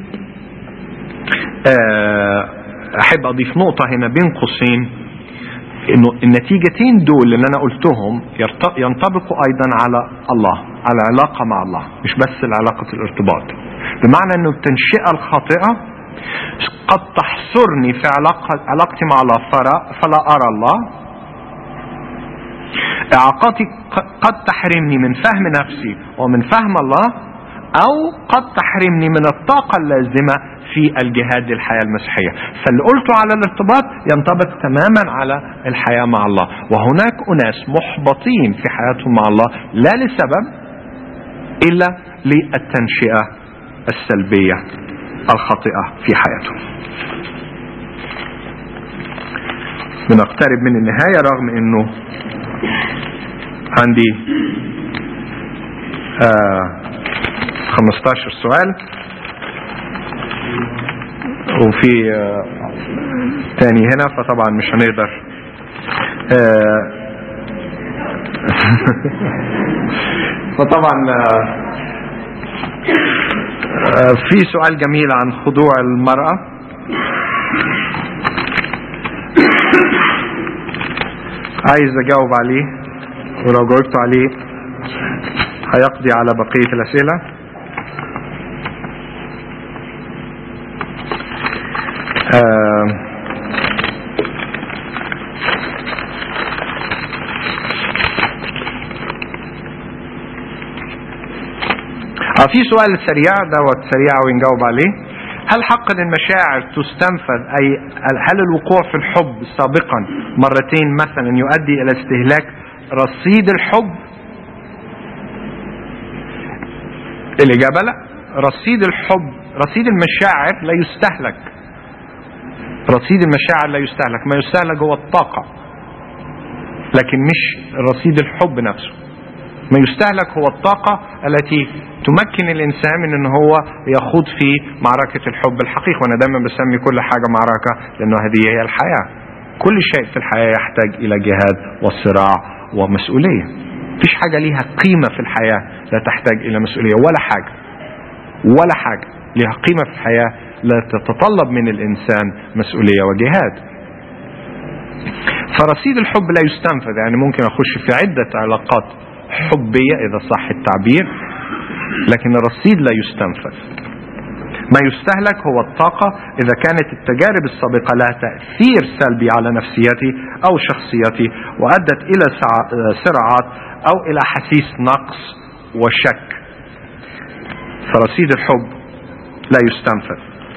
احب اضيف نقطة هنا بين قوسين، انه النتيجتين دول اللي انا قلتهم ينطبقوا ايضا على الله، على العلاقة مع الله، مش بس العلاقة الارتباط. بمعنى انه التنشئة الخاطئة قد تحصرني في علاقتي مع الله فلا ارى الله. اعاقاتي قد تحرمني من فهم نفسي ومن فهم الله، او قد تحرمني من الطاقة اللازمة في الجهاد للحياة المسيحية. فاللي قلته على الارتباط ينطبق تماما على الحياة مع الله. وهناك أناس محبطين في حياتهم مع الله لا لسبب إلا للتنشئة السلبية الخاطئة في حياتهم. بنقترب من النهاية رغم أنه عندي 15 سؤال، وفي تاني هنا، فطبعا مش هنقدر. فطبعا في سؤال جميل عن خضوع المرأة. عايز اجاوب عليه، ولو جاوبت عليه هيقضي على بقية الأسئلة. في سؤال سريع دوت سريع ونجاوب عليه. هل حقا المشاعر تستنفذ؟ أي هل الوقوع في الحب سابقا مرتين مثلا يؤدي إلى استهلاك رصيد الحب؟ الإجابة لا. رصيد الحب، رصيد المشاعر لا يستهلك. رصيد المشاعر لا يستهلك، ما يستهلك هو الطاقة، لكن مش رصيد الحب نفسه. ما يستهلك هو الطاقة التي تمكن الإنسان من أنه هو يخوض في معركة الحب الحقيقي. وأنا دائما بسمي كل حاجة معركة، لأنه هذه هي الحياة. كل شيء في الحياة يحتاج إلى جهاد وصراع ومسؤولية. مفيش حاجة ليها قيمة في الحياة لا تحتاج إلى مسؤولية، ولا حاجة لها قيمة في الحياة لا تتطلب من الإنسان مسؤولية وجهاد. فرصيد الحب لا يستنفذ. يعني ممكن أخش في عدة علاقات حبية إذا صح التعبير، لكن الرصيد لا يستنفذ. ما يستهلك هو الطاقة إذا كانت التجارب السابقة لها تأثير سلبي على نفسيتي أو شخصيتي وأدت إلى صراعات أو إلى حسيس نقص وشك. فرصيد الحب لا يستنفذ.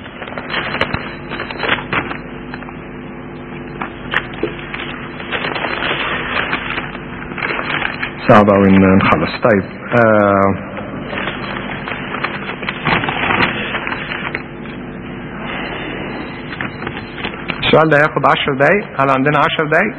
صعب أوي إن نخلص. طيب السؤال ده هياخد 10 دقايق. هل عندنا 10 دقايق؟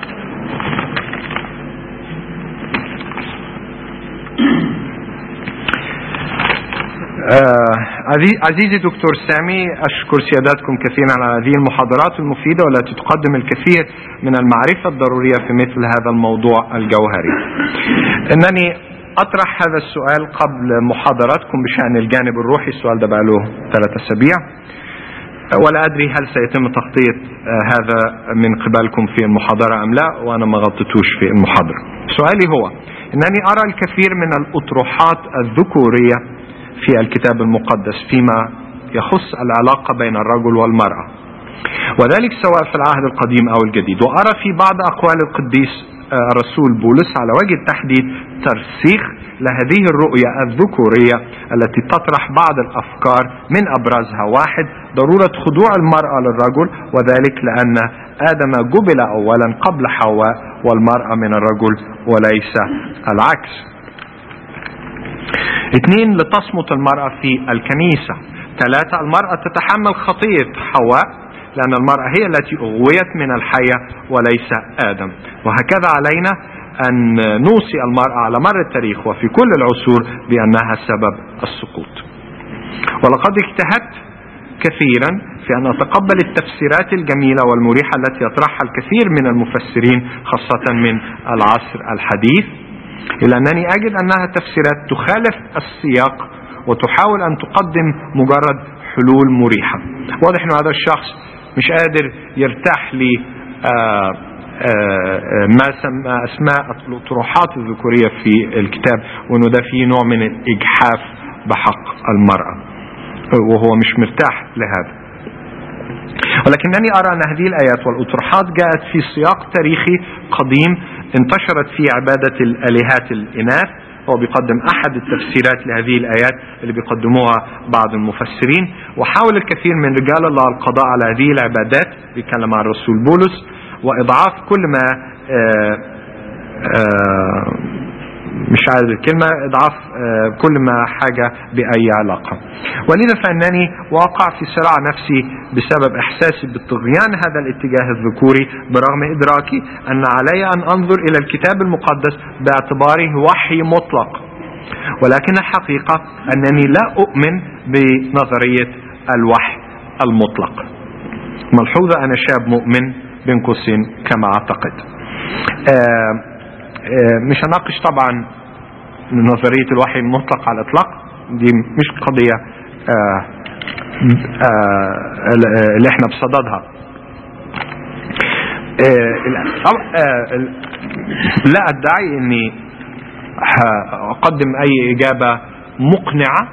عزيزي دكتور سامي، أشكر سياداتكم كثيرا على هذه المحاضرات المفيدة والتي تقدم الكثير من المعرفة الضرورية في مثل هذا الموضوع الجوهري. إنني أطرح هذا السؤال قبل محاضراتكم بشأن الجانب الروحي. السؤال ده بقى له 3 أسابيع، ولا أدري هل سيتم تغطية هذا من قبلكم في المحاضرة أم لا، وأنا ما غطيتوش في المحاضرة. سؤالي هو إنني أرى الكثير من الأطروحات الذكورية في الكتاب المقدس فيما يخص العلاقة بين الرجل والمرأة، وذلك سواء في العهد القديم أو الجديد. وأرى في بعض أقوال القديس الرسول بولس على وجه التحديد ترسيخ لهذه الرؤية الذكورية التي تطرح بعض الأفكار من أبرزها: 1. ضرورة خضوع المرأة للرجل، وذلك لأن آدم جبل أولا قبل حواء، والمرأة من الرجل وليس العكس. 2. لتصمت المرأة في الكنيسة. 3. المرأة تتحمل خطية حواء لأن المرأة هي التي أغويت من الحية وليس آدم. وهكذا علينا أن نوصي المرأة على مر التاريخ وفي كل العصور بأنها سبب السقوط. ولقد اجتهدت كثيرا في أن أتقبل التفسيرات الجميلة والمريحة التي يطرحها الكثير من المفسرين خاصة من العصر الحديث، إلا أنني أجد أنها تفسيرات تخالف السياق وتحاول أن تقدم مجرد حلول مريحة. واضح أن هذا الشخص مش قادر يرتاح ل ما سمى أسماء الأطروحات الذكورية في الكتاب، وأنه ده فيه نوع من الإجحاف بحق المرأة، وهو مش مرتاح لهذا. ولكنني أرى أن هذه الآيات والأطروحات جاءت في سياق تاريخي قديم انتشرت فيه عبادة الآلهات الإناث. هو بيقدم أحد التفسيرات لهذه الآيات اللي بيقدموها بعض المفسرين، وحاول الكثير من رجال الله القضاء على هذه العبادات، بيتكلم عن الرسول بولس، وإضعاف كل ما مش عارف الكلمة، إضعاف كل ما حاجة بأي علاقة. ولذا فإنني واقع في صراع نفسي بسبب إحساسي بالطغيان هذا الاتجاه الذكوري، برغم إدراكي أن علي أن أنظر إلى الكتاب المقدس باعتباره وحي مطلق. ولكن الحقيقة أنني لا أؤمن بنظرية الوحي المطلق. ملحوظة أنا شاب مؤمن بين قوسين كما أعتقد. مش هناقش طبعا نظرية الوحي المطلق على الإطلاق، دي مش قضية اللي احنا بصددها. لا أدعي أني أقدم أي إجابة مقنعة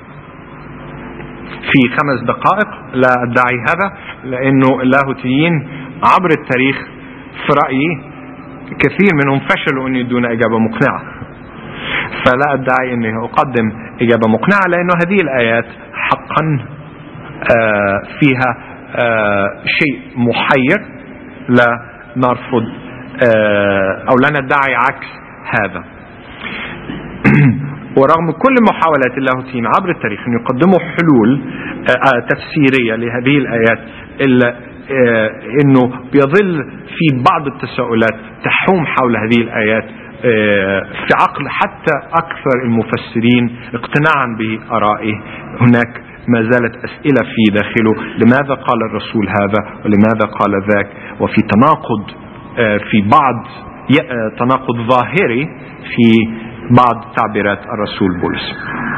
في 5 دقائق، لا أدعي هذا، لأنه اللاهوتيين عبر التاريخ في رأيي كثير منهم فشلوا أن يدون إجابة مقنعة، فلا أدعي أني أقدم إجابة مقنعة، لأنه هذه الآيات حقا فيها شيء محير لا نرفض أو لا ندعي عكس هذا. ورغم كل محاولات اللاهوتيين عبر التاريخ أن يقدموا حلول تفسيرية لهذه الآيات، إلا أنه بيظل في بعض التساؤلات تحوم حول هذه الآيات في عقل حتى أكثر المفسرين اقتناعا بآرائه. هناك ما زالت أسئلة في داخله، لماذا قال الرسول هذا ولماذا قال ذاك، وفي تناقض في بعض تناقض ظاهري في بعض تعبيرات الرسول بولس.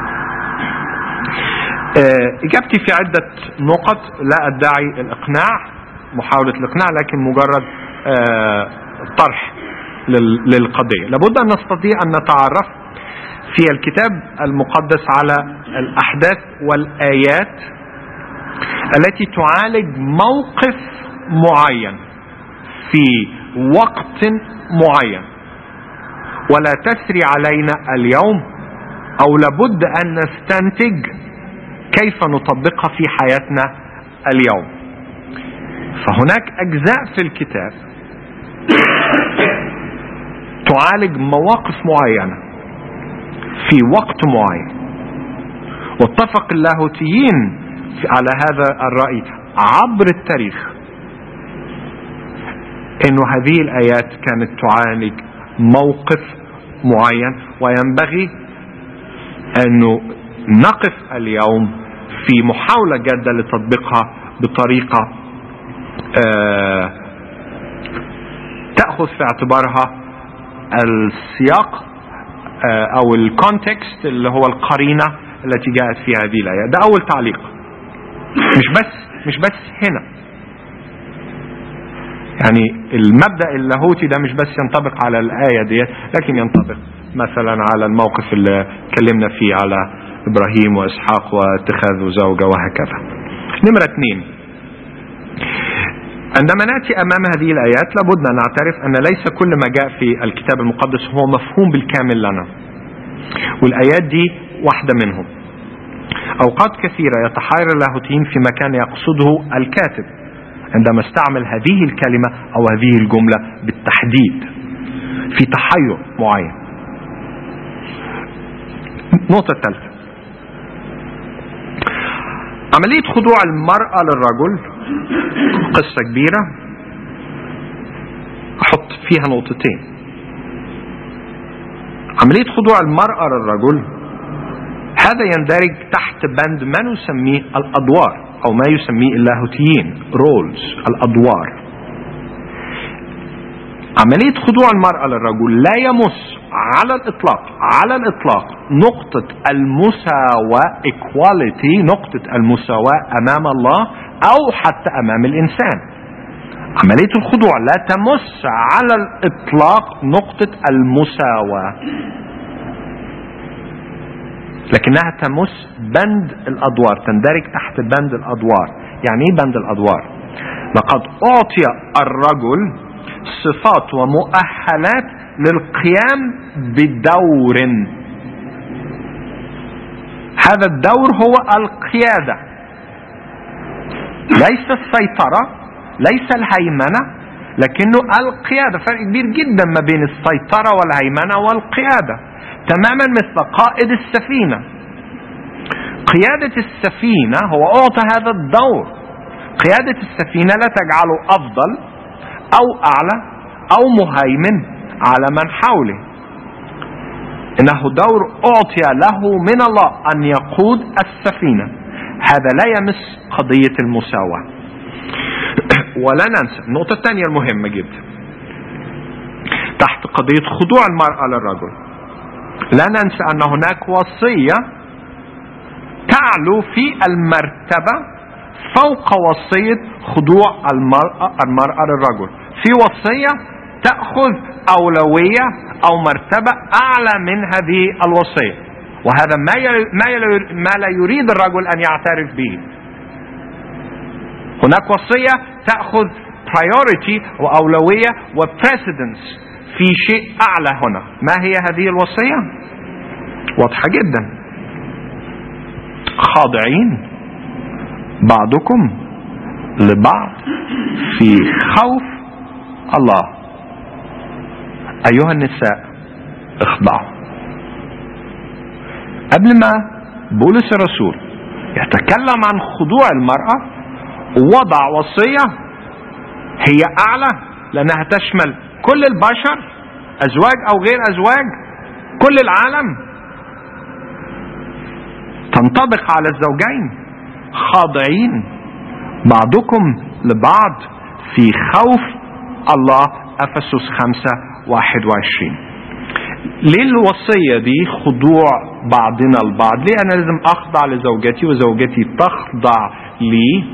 إجابتي في عدة نقط، لا أدعي الإقناع، محاولة الإقناع، لكن مجرد طرح للقضية. لابد أن نستطيع أن نتعرف في الكتاب المقدس على الأحداث والآيات التي تعالج موقف معين في وقت معين، ولا تسري علينا اليوم، أو لابد أن نستنتج كيف نطبقها في حياتنا اليوم. فهناك أجزاء في الكتاب تعالج مواقف معينة في وقت معين، واتفق اللاهوتيين على هذا الرأي عبر التاريخ، إنه هذه الآيات كانت تعالج موقف معين، وينبغي أنه نقف اليوم في محاولة جادة لتطبيقها بطريقة تأخذ في اعتبارها السياق أو الكونتكست اللي هو القرينة التي جاءت فيها هذه الآية. ده أول تعليق. مش بس هنا، يعني المبدأ اللاهوتي ده مش بس ينطبق على الآية دي، لكن ينطبق مثلا على الموقف اللي كلمنا فيه على إبراهيم وإسحاق واتخاذ زوجة وهكذا. نمرة 2، عندما نأتي أمام هذه الآيات لابد أن نعترف أن ليس كل ما جاء في الكتاب المقدس هو مفهوم بالكامل لنا، والآيات دي واحدة منهم. أوقات كثيرة يتحير اللاهوتيين فيما كان يقصده الكاتب عندما استعمل هذه الكلمة أو هذه الجملة بالتحديد، في تحير معين. نقطة ثالثة، عملية خضوع المرأة للرجل قصة كبيرة، أحط فيها نقطتين. عملية خضوع المرأة للرجل هذا يندرج تحت بند ما نسميه الأدوار أو ما يسميه اللاهوتيين roles، الأدوار. عملية خضوع المرأة للرجل لا يمس على الإطلاق نقطة المساواة equality، نقطة المساواة أمام الله أو حتى أمام الإنسان. عملية الخضوع لا تمس على الإطلاق نقطة المساواة، لكنها تمس بند الأدوار، تندرج تحت بند الأدوار. يعني ايه بند الأدوار؟ لقد أعطي الرجل صفات ومؤهلات للقيام بدور. هذا الدور هو القيادة، ليس السيطرة، ليس الهيمنة، لكنه القيادة. فرق كبير جدا ما بين السيطرة والهيمنة والقيادة، تماما مثل قائد السفينة. قيادة السفينة هو أعطى هذا الدور. قيادة السفينة لا تجعله أفضل أو أعلى أو مهيمن على من حوله، إنه دور أعطي له من الله أن يقود السفينة. هذا لا يمس قضية المساواة. ولا ننسى النقطة الثانية المهمة جدا تحت قضية خضوع المرأة للرجل، لا ننسى أن هناك وصية تعلو في المرتبة فوق وصية خضوع المرأة للرجل. في وصية تأخذ أولوية أو مرتبة أعلى من هذه الوصية، وهذا ما لا يريد الرجل أن يعترف به. هناك وصية تأخذ priority وأولوية وprecedence في شيء أعلى هنا. ما هي هذه الوصية؟ واضحة جدا: خاضعين بعضكم لبعض في خوف الله. أيها النساء اخضعوا. قبل ما بولس الرسول يتكلم عن خضوع المرأة وضع وصية هي أعلى، لأنها تشمل كل البشر، أزواج أو غير أزواج، كل العالم، تنطبق على الزوجين. خاضعين بعضكم لبعض في خوف الله، أفسس 5:21. ليه الوصية دي خضوع بعضنا البعض؟ ليه أنا لازم أخضع لزوجتي وزوجتي تخضع لي؟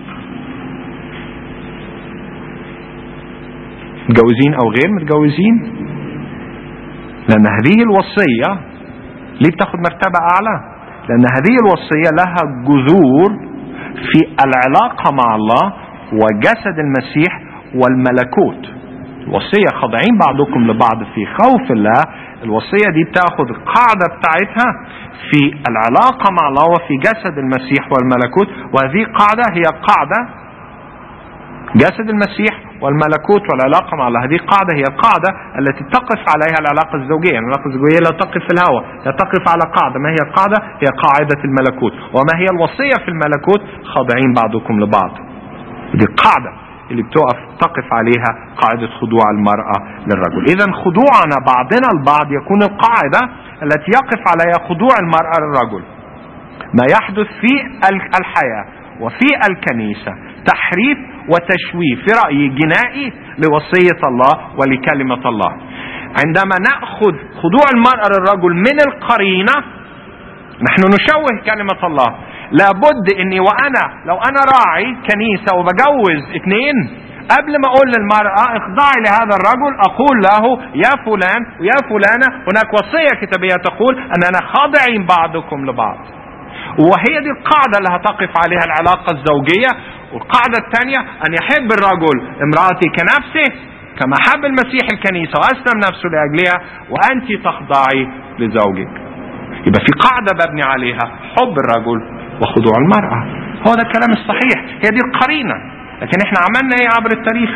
متجوزين أو غير متجوزين، لأن هذه الوصية ليه بتاخد مرتبة أعلى؟ لأن هذه الوصية لها جذور في العلاقة مع الله وجسد المسيح والملكوت. الوصية خاضعين بعضكم لبعض في خوف الله، الوصية دي بتاخد القاعدة بتاعتها في العلاقة مع الله وفي جسد المسيح والملكوت. وهذه قاعدة هي قاعدة جسد المسيح والملكوت والعلاقة مع الله. هذه قاعدة هي القاعدة التي تقف عليها العلاقة الزوجية. العلاقة الزوجية لا تقف في الهوى، لا تقف على قاعدة. ما هي القاعدة؟ هي قاعدة الملكوت. وما هي الوصية في الملكوت؟ خاضعين بعضكم لبعض. دي القاعدة اللي تقف عليها قاعدة خضوع المرأة للرجل. إذا خضوعنا بعضنا البعض يكون القاعدة التي يقف عليها خضوع المرأة للرجل. ما يحدث في الحياة وفي الكنيسة تحريف وتشويه في رأيي جنائي لوصية الله ولكلمة الله. عندما نأخذ خضوع المرأة للرجل من القرينة نحن نشوه كلمة الله. لابد اني وانا لو انا راعي كنيسة وبجوز 2، قبل ما اقول للمرأة اخضعي لهذا الرجل اقول له يا فلان ويا فلانة هناك وصية كتابية تقول اننا خاضعين بعضكم لبعض. وهي دي القاعدة اللي هتقف عليها العلاقة الزوجية. والقاعدة الثانية ان يحب الرجل امرأتي كنفسه كما حب المسيح الكنيسة واسلم نفسه لاجلها، وانت تخضعي لزوجك. يبقى في قاعدة ببني عليها حب الرجل وخضوع المرأة. هو ده الكلام الصحيح، هي دي القرينة. لكن احنا عملنا ايه عبر التاريخ؟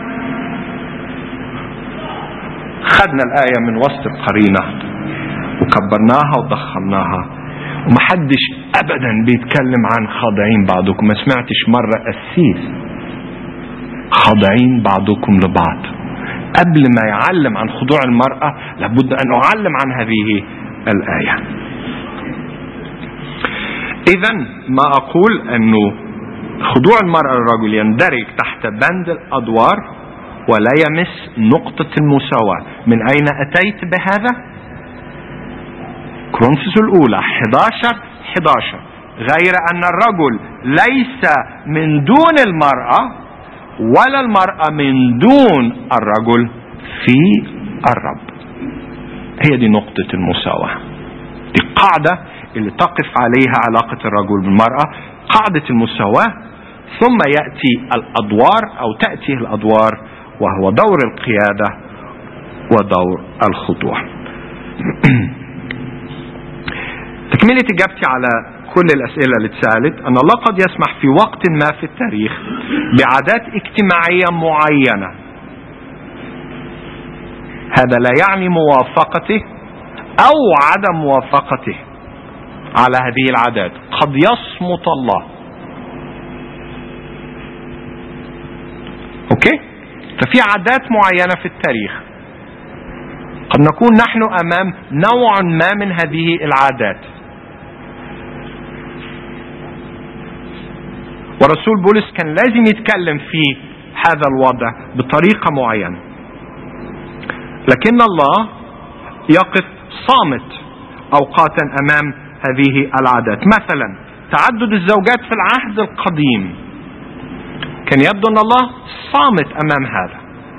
خدنا الآية من وسط القرينة وكبرناها وضخمناها، ومحدش ابدا بيتكلم عن خاضعين بعضكم. ما سمعتش مرة قسيس خاضعين بعضكم لبعض. قبل ما يعلم عن خضوع المرأة لابد ان اعلم عن هذه الآية. إذن ما أقول أنه خضوع المرأة للرجل يندرج تحت بند الأدوار ولا يمس نقطة المساواة. من أين أتيت بهذا؟ كورنثوس الأولى 11:11. غير أن الرجل ليس من دون المرأة ولا المرأة من دون الرجل في الرب. هي دي نقطة المساواة، دي قاعدة اللي تقف عليها علاقة الرجل بالمرأة، قاعدة المساواة. ثم يأتي الأدوار أو تأتي الأدوار، وهو دور القيادة ودور الخضوع. تكملة إجابتي على كل الأسئلة اللي اتسألت أن الله قد يسمح في وقت ما في التاريخ بعادات اجتماعية معينة. هذا لا يعني موافقته أو عدم موافقته على هذه العادات. قد يصمت الله. أوكي؟ ففي عادات معينة في التاريخ قد نكون نحن أمام نوع ما من هذه العادات، ورسول بولس كان لازم يتكلم في هذا الوضع بطريقة معينة. لكن الله يقف صامت أوقاتا أمام هذه العادات. مثلا تعدد الزوجات في العهد القديم كان يبدو أن الله صامت أمام هذا.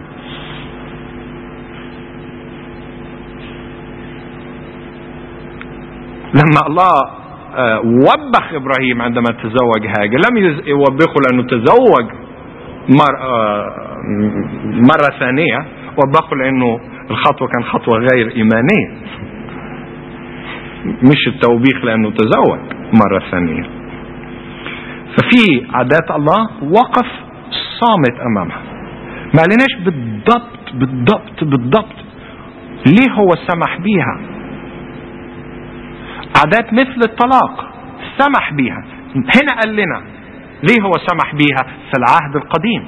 لما الله وبخ إبراهيم عندما تزوج هاجر، لم يوبخه لأنه تزوج مرة ثانية، وبخه لأنه الخطوة كان خطوة غير إيمانية، مش التوبيخ لأنه تزوج مرة ثانية. ففي عادات الله وقف صامت أمامها، ما لناش بالضبط ليه هو سمح بيها. عادات مثل الطلاق سمح بيها، هنا قال لنا ليه هو سمح بيها في العهد القديم.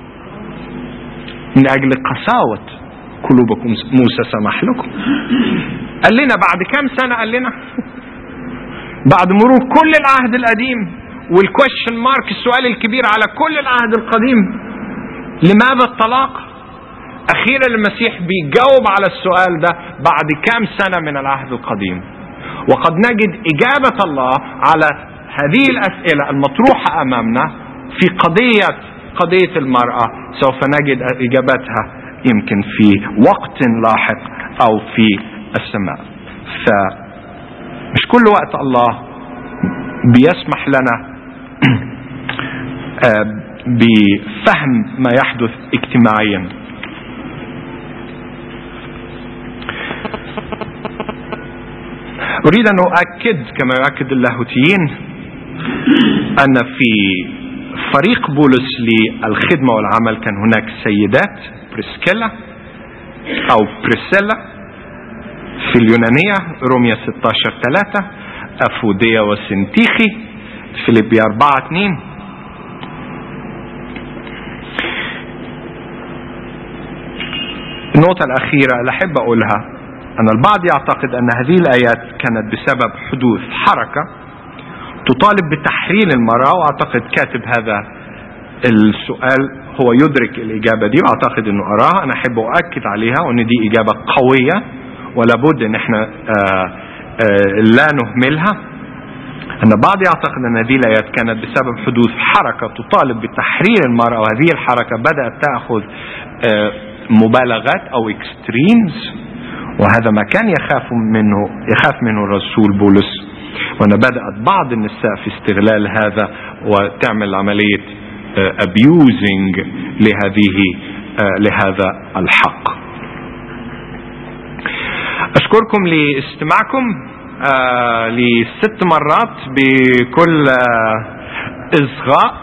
من أجل قساوة قلوبكم موسى سمح لكم. قال لنا بعد كم سنة؟ قال لنا بعد مرور كل العهد القديم والكويشن مارك، السؤال الكبير على كل العهد القديم، لماذا الطلاق؟ أخيرا المسيح بيجاوب على السؤال ده بعد كم سنة من العهد القديم. وقد نجد إجابة الله على هذه الأسئلة المطروحة أمامنا في قضية المرأة. سوف نجد إجابتها يمكن في وقت لاحق أو في السماء. فمش كل وقت الله بيسمح لنا بفهم ما يحدث اجتماعيا. أريد أن أؤكد كما يؤكد اللاهوتيين أن في فريق بولس للخدمة والعمل كان هناك سيدات، بريسكيلا أو بريسيلا في اليونانية، روميا 16:3، أفوديا وسنتيخي، فيليبي 4:2. النقطة الأخيرة اللي أحب أقولها أن البعض يعتقد أن هذه الآيات كانت بسبب حدوث حركة تطالب بتحرير المرأة، وأعتقد كاتب هذا السؤال هو يدرك الإجابة دي، وأعتقد أنه أراها. أنا أحب أؤكد عليها وأن دي إجابة قوية ولا بد أن احنا لا نهملها. أن البعض يعتقد أن هذه الآيات كانت بسبب حدوث حركة تطالب بتحرير المرأة، وهذه الحركة بدأت تأخذ مبالغات أو اكستريمز، وهذا ما كان يخاف منه الرسول بولس. وأن بدأت بعض النساء في استغلال هذا وتعمل عملية abusing لهذا الحق. أشكركم لاستماعكم ل6 مرات بكل إصغاء.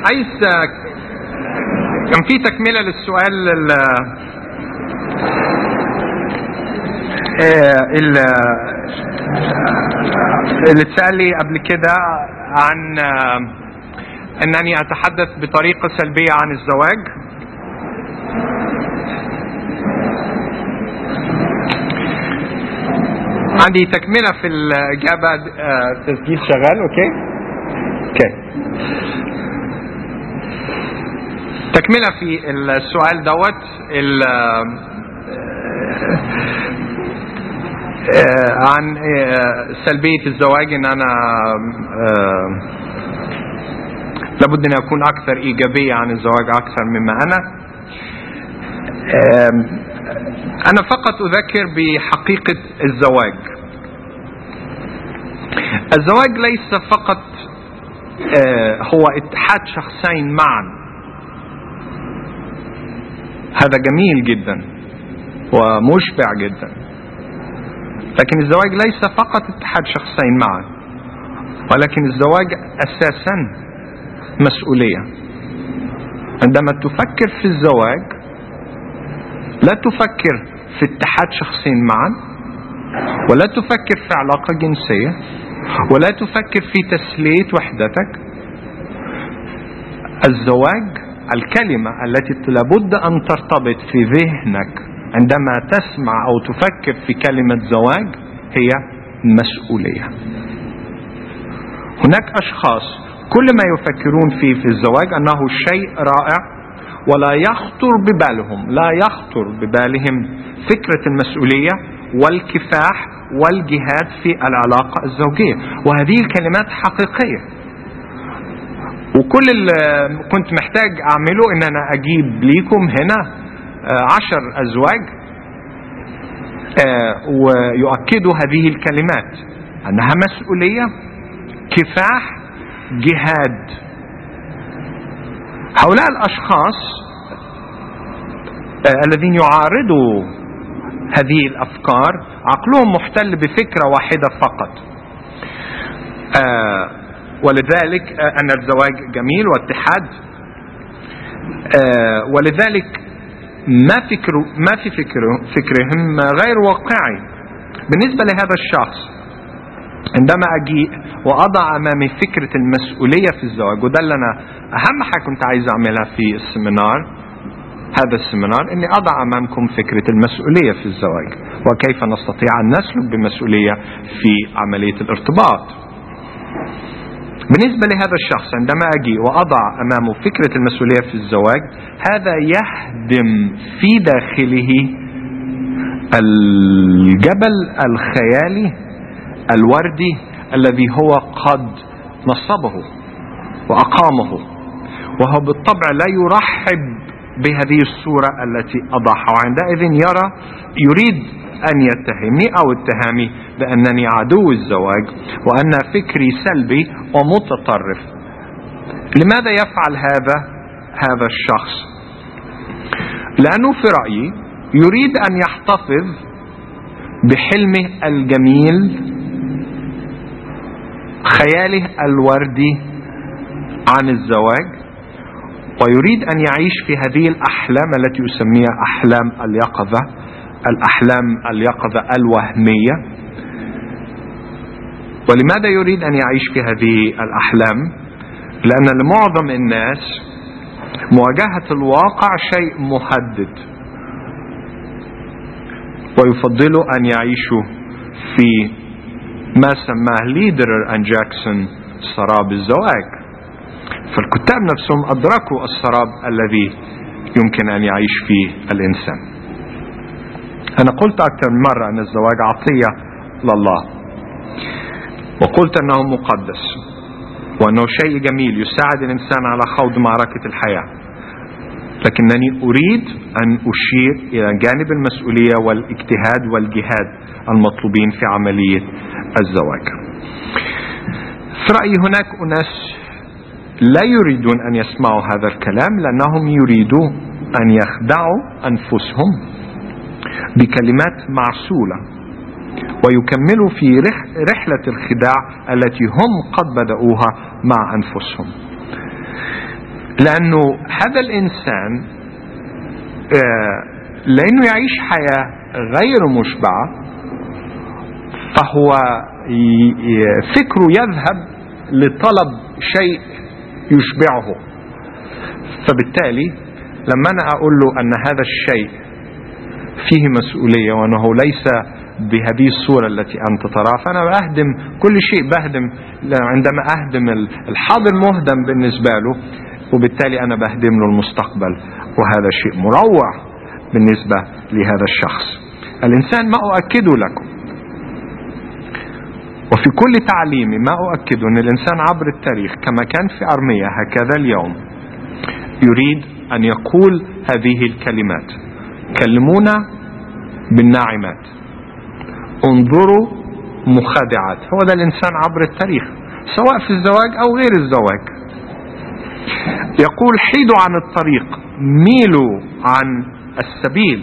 عايز كان في تكملة للسؤال اللي اتسأل لي قبل كده عن أنني أتحدث بطريقة سلبية عن الزواج. عندي تكملة في الإجابة. تسجيل شغال. أوكي. تكملة في السؤال دوت عن سلبية الزواج، ان انا لابد ان اكون اكثر ايجابية عن الزواج اكثر مما انا فقط اذكر بحقيقة الزواج. الزواج ليس فقط هو اتحاد شخصين معا، هذا جميل جدا ومشبع جدا، لكن الزواج ليس فقط اتحاد شخصين معا، ولكن الزواج اساسا مسؤولية. عندما تفكر في الزواج لا تفكر في اتحاد شخصين معا، ولا تفكر في علاقة جنسية، ولا تفكر في تسلية وحدتك. الزواج الكلمة التي لابد أن ترتبط في ذهنك عندما تسمع أو تفكر في كلمة زواج هي مسؤولية. هناك أشخاص كل ما يفكرون فيه في الزواج أنه شيء رائع، ولا يخطر ببالهم فكرة المسؤولية والكفاح والجهاد في العلاقة الزوجية، وهذه الكلمات حقيقية. وكل اللي كنت محتاج أعمله إن أنا أجيب ليكم هنا 10 أزواج ويؤكدوا هذه الكلمات، أنها مسؤولية، كفاح، جهاد. هؤلاء الأشخاص الذين يعارضوا هذه الأفكار عقلهم محتل بفكرة واحدة فقط، ولذلك أن الزواج جميل واتحاد، ولذلك ما في فكرهم غير واقعي. بالنسبة لهذا الشخص عندما أجي وأضع أمامي فكرة المسؤولية في الزواج، وده اللي أنا أهم حاجة كنت عايز أعملها في هذا السمينار، أني أضع أمامكم فكرة المسؤولية في الزواج وكيف نستطيع أن نسلك بمسؤولية في عملية الارتباط. بالنسبة لهذا الشخص عندما أجي وأضع أمامه فكرة المسؤولية في الزواج، هذا يهدم في داخله الجبل الخيالي الوردي الذي هو قد نصبه وأقامه، وهو بالطبع لا يرحب بهذه الصورة التي أضعها، وعندئذ يريد أن يتهمني أو اتهامي بأنني عدو الزواج وأن فكري سلبي ومتطرف. لماذا يفعل هذا الشخص؟ لأنه في رأيي يريد أن يحتفظ بحلمه الجميل، خياله الوردي عن الزواج، ويريد أن يعيش في هذه الأحلام التي يسميها أحلام اليقظة الوهمية. ولماذا يريد أن يعيش في هذه الأحلام؟ لأن لمعظم الناس مواجهة الواقع شيء مهدد، ويفضلوا أن يعيشوا في ما سماه ليدرر أند جاكسون سراب الزواج. فالكتاب نفسهم أدركوا السراب الذي يمكن أن يعيش فيه الإنسان. أنا قلت أكثر من مرة أن الزواج عطية لله، وقلت أنه مقدس، وأنه شيء جميل يساعد الإنسان على خوض معركة الحياة، لكنني أريد أن أشير إلى جانب المسؤولية والاجتهاد والجهاد المطلوبين في عملية الزواج. في رأيي هناك أناس لا يريدون أن يسمعوا هذا الكلام، لأنهم يريدون أن يخدعوا أنفسهم بكلمات معسولة ويكملوا في رحلة الخداع التي هم قد بدأوها مع أنفسهم. لأنه هذا الإنسان لأنه يعيش حياة غير مشبعة، فهو فكره يذهب لطلب شيء يشبعه. فبالتالي لما أنا أقول له أن هذا الشيء فيه مسؤولية وأنه ليس بهذه الصورة التي أنت تراها، فأنا بهدم كل شيء. بهدم عندما أهدم الحاضر مهدم بالنسبة له، وبالتالي أنا بهدم له المستقبل، وهذا شيء مروع بالنسبة لهذا الشخص. الإنسان ما أؤكد لكم وفي كل تعليمي ما أؤكد أن الإنسان عبر التاريخ كما كان في أرميا هكذا اليوم يريد أن يقول هذه الكلمات: كلمونا بالناعمات، انظروا مخادعات. هو ده الإنسان عبر التاريخ، سواء في الزواج أو غير الزواج. يقول: حيدوا عن الطريق، ميلوا عن السبيل.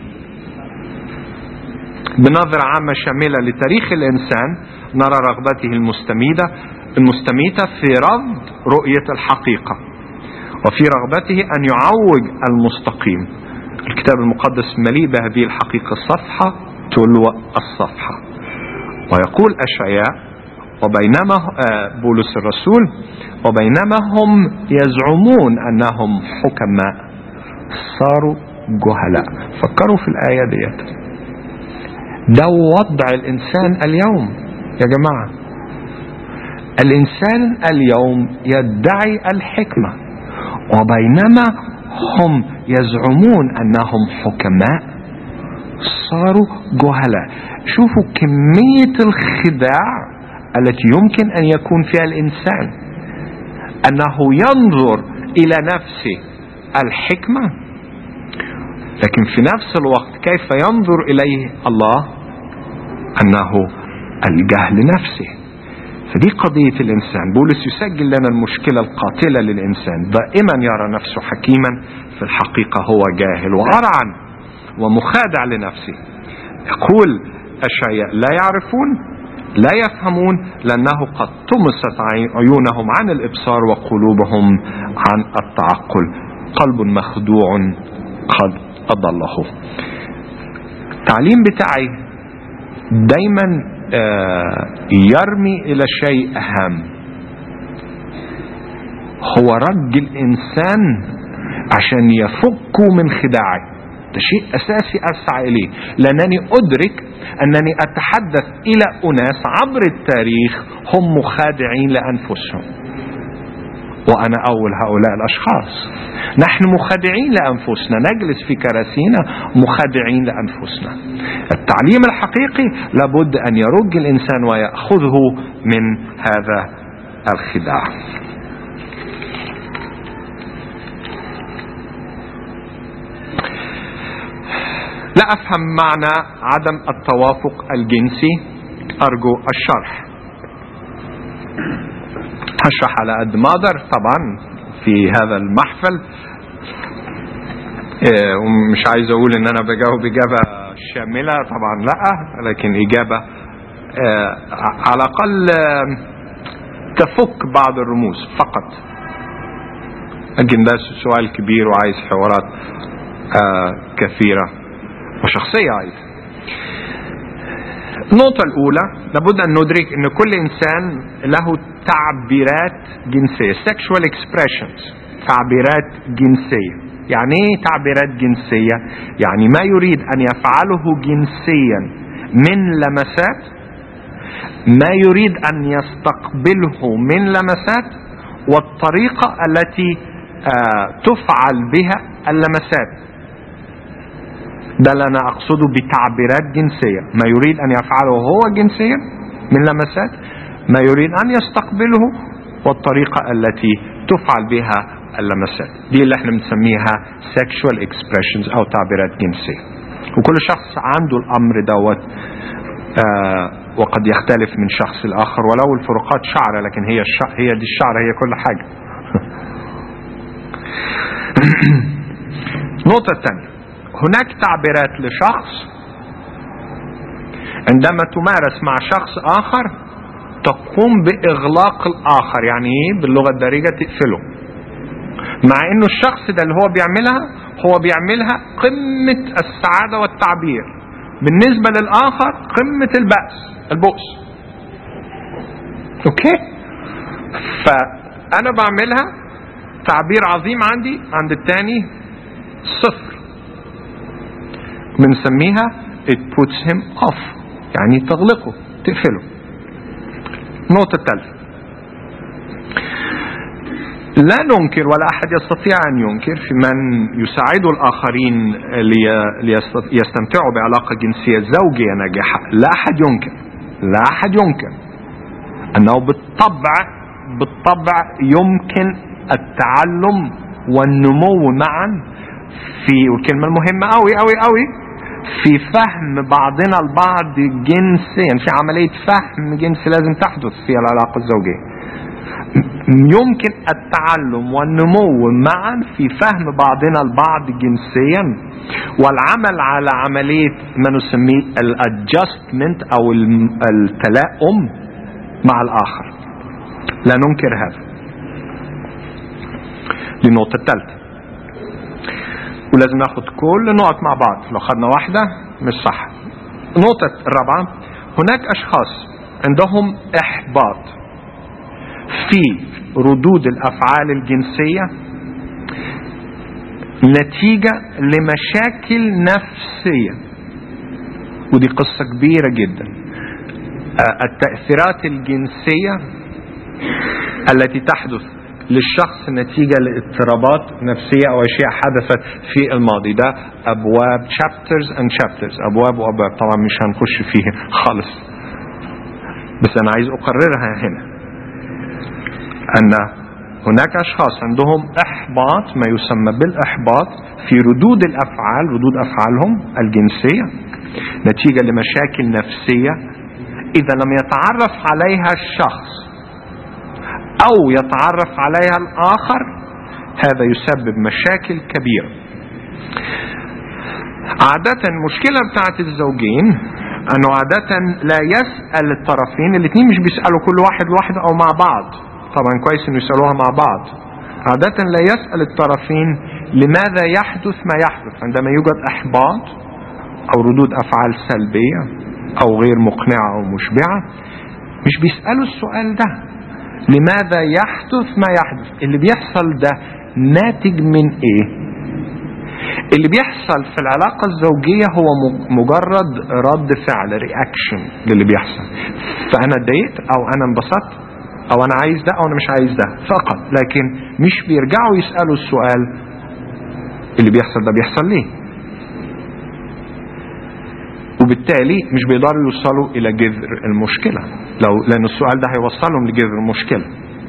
بنظرة عامة شاملة لتاريخ الإنسان نرى رغبته المستميتة في رفض رؤية الحقيقة، وفي رغبته أن يعوج المستقيم. الكتاب المقدس مليء بهذه الحقيقة صفحة تلو الصفحة. ويقول أشعياء وبينما بولس الرسول: وبينما هم يزعمون أنهم حكماء صاروا جهلاء. فكروا في الآية ديت. ده وضع الإنسان اليوم يا جماعة. الإنسان اليوم يدعي الحكمة، وبينما هم يزعمون أنهم حكماء صاروا جهلاء. شوفوا كمية الخداع التي يمكن أن يكون فيها الإنسان، أنه ينظر إلى نفسه الحكمة، لكن في نفس الوقت كيف ينظر إليه الله أنه الجهل نفسه. فدي قضية الإنسان. بولس يسجل لنا المشكلة القاتلة للإنسان، دائما يرى نفسه حكيما، في الحقيقة هو جاهل وأرعن ومخادع لنفسه. يقول أشعياء: لا يعرفون، لا يفهمون، لأنه قد طمست عيونهم عن الإبصار وقلوبهم عن التعقل. قلب مخدوع قد أضله. التعليم بتاعي دايما يرمي إلى شيء أهم، هو رج الإنسان عشان يفكوا من خداعه. ده شيء أساسي أسعى إليه، لأنني أدرك أنني أتحدث إلى أناس عبر التاريخ هم مخادعين لأنفسهم، وأنا أول هؤلاء الأشخاص. نحن مخادعين لأنفسنا، نجلس في كراسينا مخادعين لأنفسنا. التعليم الحقيقي لابد أن يرج الإنسان ويأخذه من هذا الخداع. لا أفهم معنى عدم التوافق الجنسي، أرجو الشرح. هشرح على قد ما أقدر طبعا في هذا المحفل، ومش عايز أقول إن أنا بجاوب إجابة شاملة، طبعا لا، لكن إجابة على الأقل تفك بعض الرموز فقط. لكن ده سؤال كبير وعايز حوارات كثيرة وشخصية أيضا. النقطة الأولى، لابد أن ندرك أن كل إنسان له تعبيرات جنسية، sexual expressions، تعبيرات جنسية. يعني إيه تعبيرات جنسية؟ يعني ما يريد أن يفعله جنسيا من لمسات، ما يريد أن يستقبله من لمسات، والطريقة التي تفعل بها اللمسات. ده اللي أنا أقصده بتعبيرات جنسية، ما يريد أن يفعله هو جنسيا من لمسات، ما يريد أن يستقبله، والطريقة التي تفعل بها اللمسات. دي اللي احنا بنسميها sexual expressions أو تعبيرات جنسية. وكل شخص عنده الأمر دوت، وقد يختلف من شخص الآخر، ولو الفروقات شعرة، لكن هي دي الشعرة هي كل حاجة. النقطة الثانية، هناك تعبيرات لشخص عندما تمارس مع شخص آخر تقوم بإغلاق الآخر. يعني باللغة الدارجة تقفله. مع انه الشخص ده اللي هو بيعملها قمة السعادة والتعبير، بالنسبة للآخر قمة البؤس. اوكي، فأنا بعملها تعبير عظيم عندي، عند التاني صفر. بنسميها it puts him off، يعني تغلقه، تقفله. النقطة الثالثة، لا ننكر ولا أحد يستطيع أن ينكر في من يساعد الآخرين ليستمتعوا بعلاقة جنسية زوجية ناجحة، لا أحد ينكر أنه بالطبع يمكن التعلم والنمو معا في، والكلمة المهمة أوي في فهم بعضنا البعض جنسيا، في عملية فهم جنسي لازم تحدث في العلاقة الزوجية. يمكن التعلم والنمو معا في فهم بعضنا البعض جنسيا، والعمل على عملية ما نسميه الادجستمنت او التلائم مع الآخر. لا ننكر هذا. دي النقطة الثالثة، ولازم ناخد كل النقط مع بعض، لو خدنا واحدة مش صح. النقطة الرابعة، هناك أشخاص عندهم إحباط في ردود الأفعال الجنسية نتيجة لمشاكل نفسية، ودي قصة كبيرة جدا. التأثيرات الجنسية التي تحدث للشخص نتيجة لاضطرابات نفسية أو أشياء حدثت في الماضي، ده أبواب chapters and chapters، أبواب وأبواب، طبعا مش هنخش فيه خالص، بس أنا عايز أقررها هنا أن هناك أشخاص عندهم إحباط، ما يسمى بالإحباط في ردود أفعالهم الجنسية نتيجة لمشاكل نفسية. إذا لم يتعرف عليها الشخص أو يتعرف عليها الآخر، هذا يسبب مشاكل كبيرة. عادة المشكلة بتاعت الزوجين أنه عادة لا يسأل الطرفين، الاثنين مش بيسألوا كل واحد أو مع بعض، طبعا كويس انه يسألوها مع بعض. عادة لا يسأل الطرفين لماذا يحدث ما يحدث عندما يوجد إحباط أو ردود أفعال سلبية أو غير مقنعة أو مشبعة. مش بيسألوا السؤال ده، لماذا يحدث ما يحدث؟ اللي بيحصل ده ناتج من ايه؟ اللي بيحصل في العلاقة الزوجية هو مجرد رد فعل، رياكشن للي بيحصل. فأنا اتضايقت أو أنا انبسطت أو أنا عايز ده أو أنا مش عايز ده فقط، لكن مش بيرجعوا يسألوا السؤال اللي بيحصل ده بيحصل ليه، وبالتالي مش بيقدروا يوصلوا إلى جذر المشكلة، لأن السؤال ده هيوصلهم لجذر المشكلة.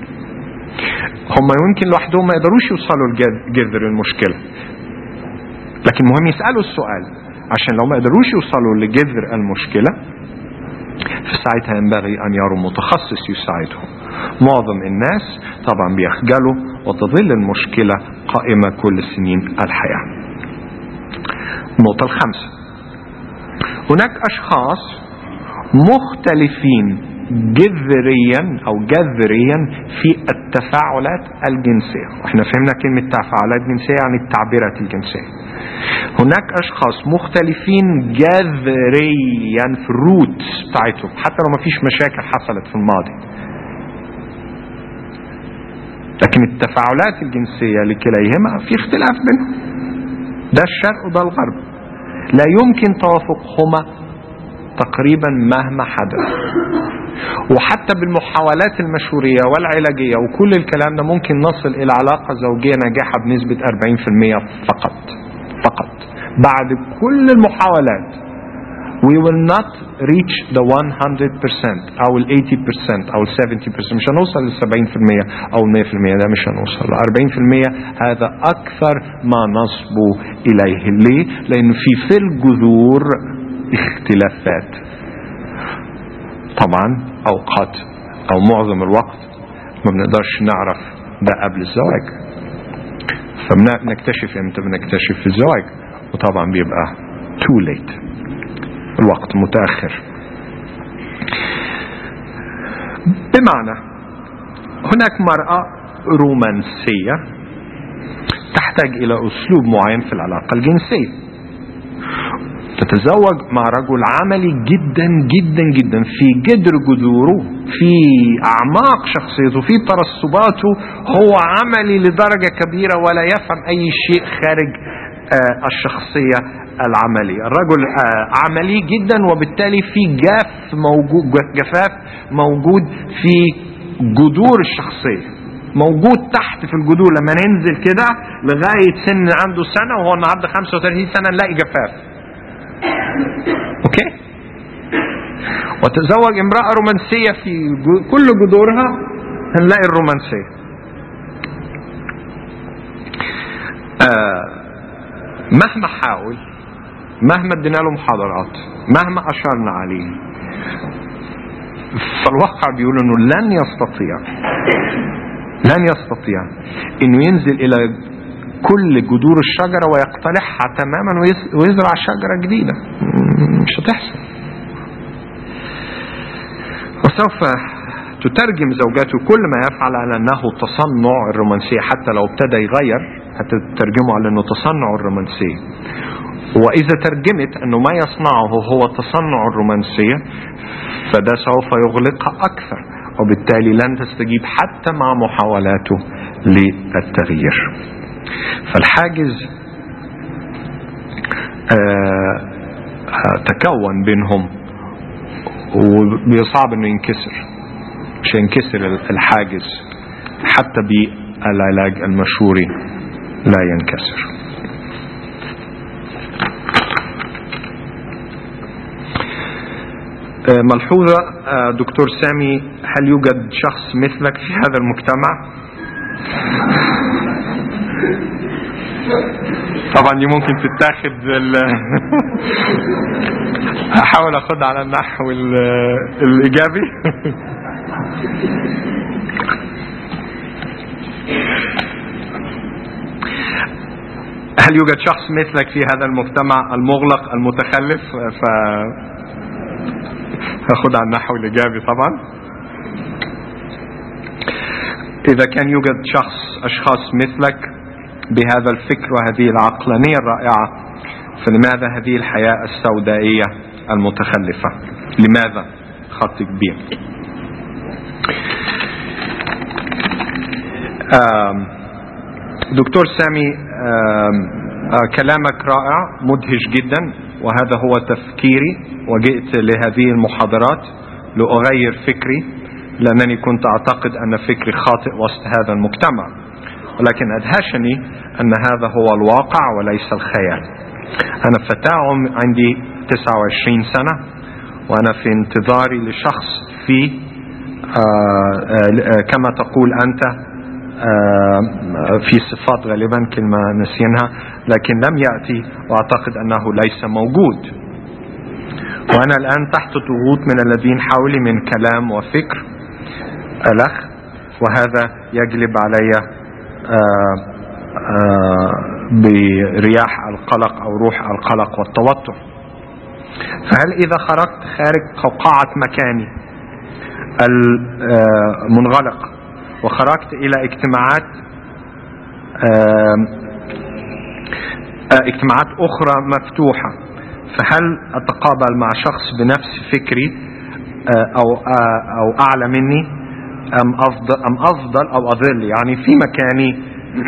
هم يمكن لوحدهم ما يقدروش يوصلوا لجذر المشكلة، لكن مهم يسألوا السؤال، عشان لو ما يقدروش يوصلوا لجذر المشكلة في ساعتها ينبغي أن يروا متخصص يساعدهم. معظم الناس طبعا بيخجلوا وتظل المشكلة قائمة كل سنين الحياة. النقطة الخامسة، هناك أشخاص مختلفين جذريا في التفاعلات الجنسية. واحنا فهمنا كلمة تفاعلات جنسية يعني التعبيرات الجنسية. هناك أشخاص مختلفين جذريا في الروت بتاعتهم، حتى لو ما فيش مشاكل حصلت في الماضي، لكن التفاعلات الجنسية لكليهما في اختلاف بينهم، ده الشرق وده الغرب، لا يمكن توافقهما تقريبا مهما حدث. وحتى بالمحاولات المشورية والعلاجية وكل الكلام ده ممكن نصل إلى علاقة زوجية ناجحة بنسبة 40% فقط. بعد كل المحاولات we will not reach the 100% أو 80% أو 70%، مش هنوصل ل 70% أو 100%، ده مش هنوصل ل 40%. هذا أكثر ما نصبو إليه. ليه؟ لأن في الجذور اختلافات. طبعا أوقات أو معظم الوقت ما بنقدرش نعرف ده قبل الزواج، فبنكتشف امتى؟ بنكتشف في الزواج، وطبعا بيبقى too late، الوقت متأخر. بمعنى هناك مرأة رومانسية تحتاج إلى أسلوب معين في العلاقة الجنسية. تتزوج مع رجل عملي جدا جدا جدا في جذر جذوره، في أعماق شخصيته، في ترسباته، هو عملي لدرجة كبيرة ولا يفهم أي شيء خارج الشخصية العملية. الرجل عملي جدا وبالتالي في جفاف موجود في جذور الشخصية، موجود تحت في الجذور. لما ننزل كده لغاية سن عنده سنة وهو عنده 35 سنة نلاقي جفاف. اوكي. وتزوج امرأة رومانسية في كل جذورها هنلاقي الرومانسية. مهما حاول، مهما ادينا له محاضرات، مهما اشرنا عليه، فالواقع بيقول انه لن يستطيع انه ينزل الى كل جذور الشجرة ويقتلعها تماما ويزرع شجرة جديدة. مش هتحصل. وسوف تترجم زوجاته كل ما يفعل على انه تصنع الرومانسية، حتى لو ابتدى يغير هتترجمه على انه تصنع الرومانسية. واذا ترجمت انه ما يصنعه هو تصنع الرومانسية فده سوف يغلقها اكثر، وبالتالي لن تستجيب حتى مع محاولاته للتغيير. فالحاجز تكون بينهم وبيصعب انه ينكسر. مش ينكسر الحاجز حتى بالعلاج المشوري، لا ينكسر. ملحوظة دكتور سامي، هل يوجد شخص مثلك في هذا المجتمع؟ طبعا دي ممكن تتاخد احاول اخد على النحو الايجابي. هل يوجد شخص مثلك في هذا المجتمع المغلق المتخلف؟ هاخد على النحو الايجابي طبعا. اذا كان يوجد اشخاص مثلك بهذا الفكر وهذه العقلانية الرائعة، فلماذا هذه الحياة السودائية المتخلفة؟ لماذا؟ خط كبير. دكتور سامي، كلامك رائع مدهش جدا، وهذا هو تفكيري، وجئت لهذه المحاضرات لأغير فكري، لأنني كنت أعتقد أن فكري خاطئ وسط هذا المجتمع، ولكن أدهشني أن هذا هو الواقع وليس الخيال. أنا فتاة عندي 29 سنة، وأنا في انتظاري لشخص في كما تقول أنت في صفات غالبا كلمة نسينها، لكن لم يأتي، وأعتقد أنه ليس موجود. وأنا الآن تحت ضغوط من الذين حولي من كلام وفكر ألخ، وهذا يجلب علي برياح القلق أو روح القلق والتوتر. فهل إذا خرجت خارج قوقعة مكاني المنغلق وخرجت إلى اجتماعات أخرى مفتوحة، فهل أتقابل مع شخص بنفس فكري أو أعلى مني، أم أفضل أو أضل يعني في مكاني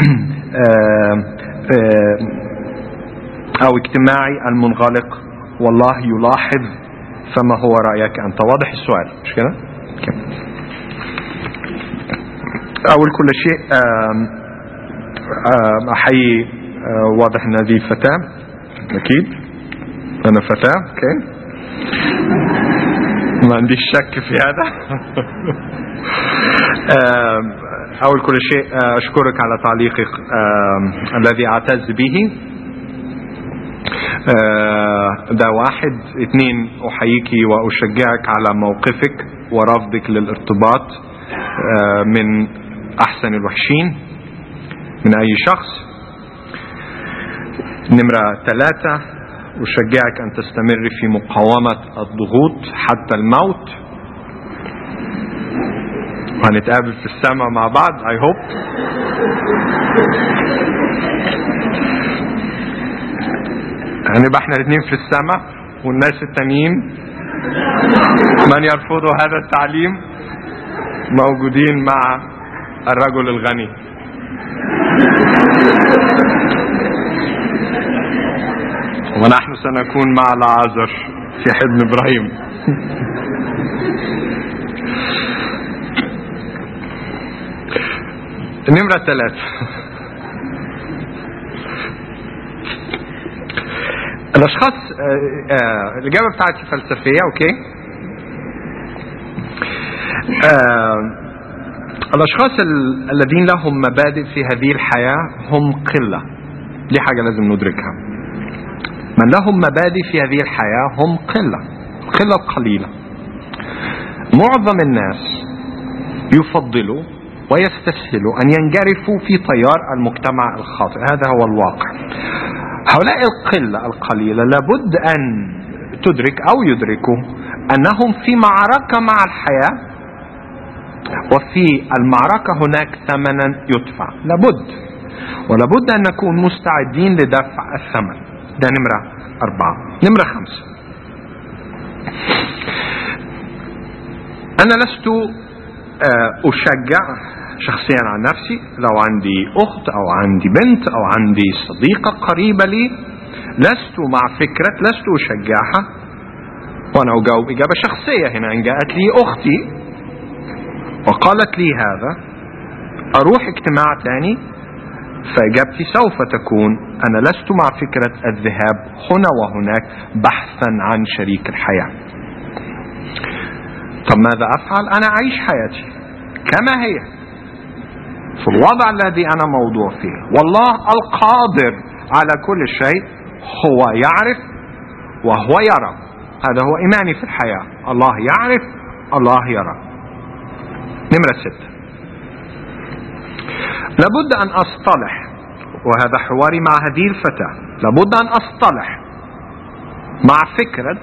أو اجتماعي المنغلق؟ والله يلاحظ. فما هو رأيك أنت؟ واضح السؤال مش كده؟ أول كل شيء أحيي، واضح أن هذه فتاة، أكيد أنا فتاة، أوكي، ما عندي شك في هذا. أول كل شيء أشكرك على تعليقك الذي أعتز به. ده واحد. 2، أحييك وأشجعك على موقفك ورفضك للارتباط من أحسن الوحشين من أي شخص. 3، أشجعك أن تستمر في مقاومة الضغوط حتى الموت، وهنتقابل في السماء مع بعض I hope. هنبقى احنا الاثنين في السماء، والناس التانيين من يرفضوا هذا التعليم موجودين مع الرجل الغني. ونحن سنكون مع العازر في حضن إبراهيم. نمرة 3، الأشخاص الإجابة بتاعتي فلسفية. أوكي، الأشخاص الذين لهم مبادئ في هذه الحياة هم قلة. دي حاجة لازم ندركها. من لهم مبادئ في هذه الحياة هم قلة قليلة. معظم الناس يفضلوا ويستسهلوا أن ينجرفوا في تيار المجتمع الخاطئ. هذا هو الواقع. هؤلاء القلة القليلة لابد أن تدرك أو يدركوا أنهم في معركة مع الحياة، وفي المعركة هناك ثمنا يدفع. ولابد أن نكون مستعدين لدفع الثمن. ده نمرة 4. نمرة 5، أنا لست أشجع شخصيا عن نفسي لو عندي أخت أو عندي بنت أو عندي صديقة قريبة لي، لست مع فكرة، لست أشجعها. وأنا أجاوب إجابة شخصية هنا. إن جاءت لي أختي وقالت لي هذا، أروح اجتماع تاني، فإجابتي سوف تكون أنا لست مع فكرة الذهاب هنا وهناك بحثا عن شريك الحياة. طب ماذا أفعل؟ أنا أعيش حياتي كما هي في الوضع الذي أنا موضوع فيه. والله القادر على كل شيء هو يعرف وهو يرى. هذا هو إيماني في الحياة. الله يعرف، الله يرى. نمرة 6، لابد أن أصطلح، وهذا حواري مع هذه الفتاة، لابد أن أصطلح مع فكرة،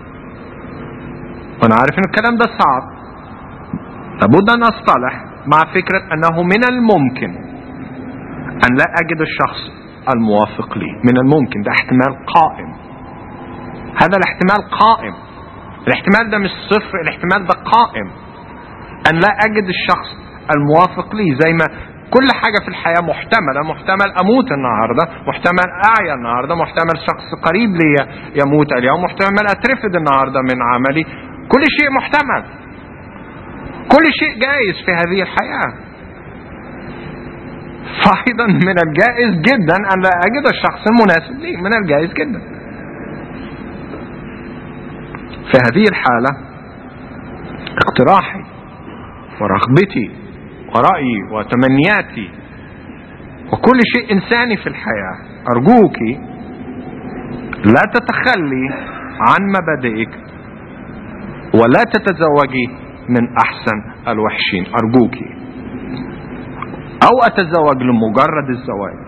وأنا عارف أن الكلام ده صعب، لابد أن أصطلح مع فكرة أنه من الممكن أن لا أجد الشخص الموافق لي. من الممكن، ده احتمال قائم. هذا الاحتمال قائم. الاحتمال ده مش صفر، الاحتمال ده قائم. أن لا أجد الشخص الموافق لي. زي ما كل حاجة في الحياة محتملة. محتمل أموت النهاردة، محتمل أعيا النهاردة، محتمل شخص قريب لي يموت اليوم، محتمل أترفد النهاردة من عملي. كل شيء محتمل، كل شيء جائز في هذه الحياة. فأيضا من الجائز جدا أن لا أجد الشخص المناسب لي. من الجائز جدا. في هذه الحالة اقتراحي ورغبتي ورأيي وتمنياتي وكل شيء إنساني في الحياة، أرجوك لا تتخلي عن مبادئك ولا تتزوجي من أحسن الوحشين. أرجوك. أو أتزوج لمجرد الزواج.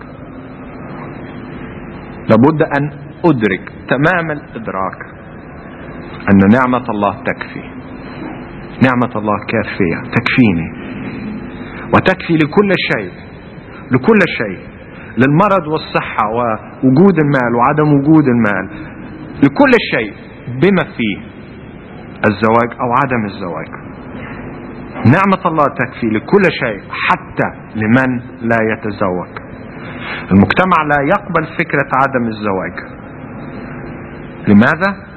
لابد أن أدرك تمام الإدراك أن نعمة الله تكفي. نعمة الله كافية، تكفيني وتكفي لكل شيء، لكل شيء، للمرض والصحة ووجود المال وعدم وجود المال، لكل شيء بما فيه الزواج أو عدم الزواج. نعمة الله تكفي لكل شيء حتى لمن لا يتزوج. المجتمع لا يقبل فكرة عدم الزواج. لماذا؟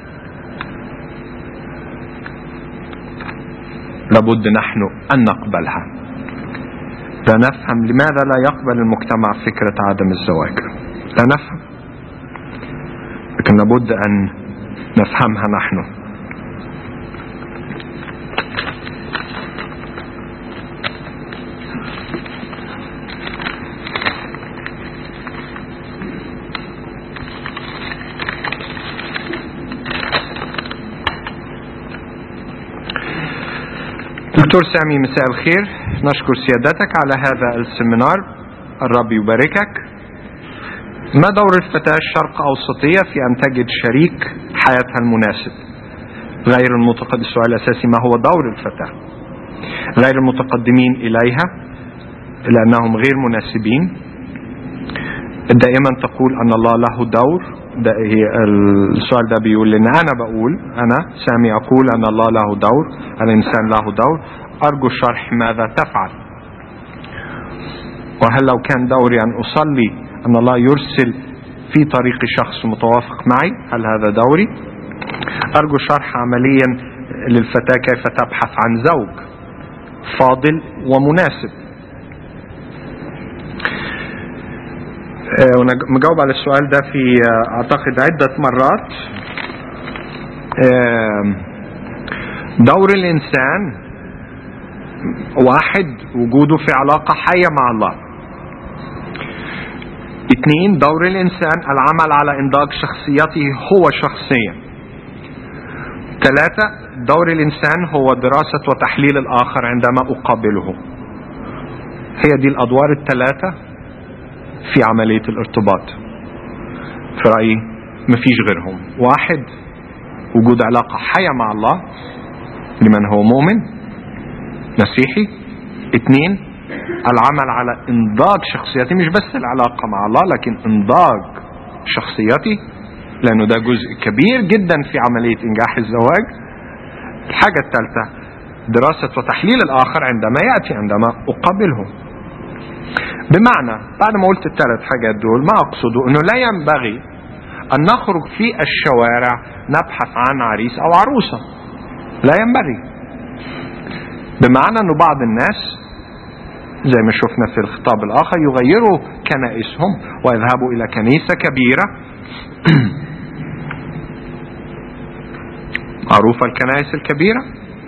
لابد نحن أن نقبلها. لا نفهم لماذا لا يقبل المجتمع فكرة عدم الزواج. لا نفهم، لكن لابد أن نفهمها نحن. دكتور سامي، مساء الخير. نشكر سيادتك على هذا السيمينار. الرب يباركك. ما دور الفتاة الشرق أوسطية في أن تجد شريك حياتها المناسب؟ غير المتقدم. السؤال الأساسي ما هو دور الفتاة؟ غير المتقدمين إليها لأنهم غير مناسبين. دائما تقول أن الله له دور السؤال ده بيقول لأن أنا بقول، أنا سامي أقول أن الله له دور، الإنسان له دور. أرجو الشرح ماذا تفعل؟ وهل لو كان دوري أن أصلي أن الله يرسل في طريق شخص متوافق معي، هل هذا دوري؟ أرجو شرح عمليا للفتاة كيف تبحث عن زوج فاضل ومناسب. مجاوب على السؤال ده في أعتقد عدة مرات. دور الإنسان واحد، وجوده في علاقة حية مع الله. 2، دور الإنسان العمل على إنضاج شخصيته هو شخصيا. 3، دور الإنسان هو دراسة وتحليل الآخر عندما أقابله. هي دي الأدوار الثلاثة في عملية الارتباط. في رأيي مفيش غيرهم. 1، وجود علاقة حية مع الله لمن هو مؤمن مسيحي. 2، العمل على إنضاج شخصيتي، مش بس العلاقة مع الله لكن إنضاج شخصيتي، لأنه ده جزء كبير جدا في عملية إنجاح الزواج. الحاجة الثالثة دراسة وتحليل الآخر عندما يأتي، عندما أقابله. بمعنى بعد ما قلت الثلاث حاجات دول، ما أقصده أنه لا ينبغي أن نخرج في الشوارع نبحث عن عريس أو عروسة، لا ينبغي. بمعنى أنه بعض الناس زي ما شفنا في الخطاب الآخر يغيروا كنائسهم ويذهبوا إلى كنيسة كبيرة معروفة الكنائس الكبيرة،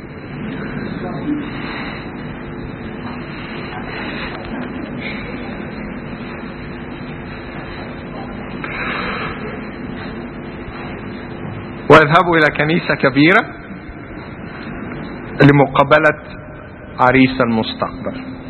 ويذهبوا إلى كنيسة كبيرة لمقابلة عريس المستقبل.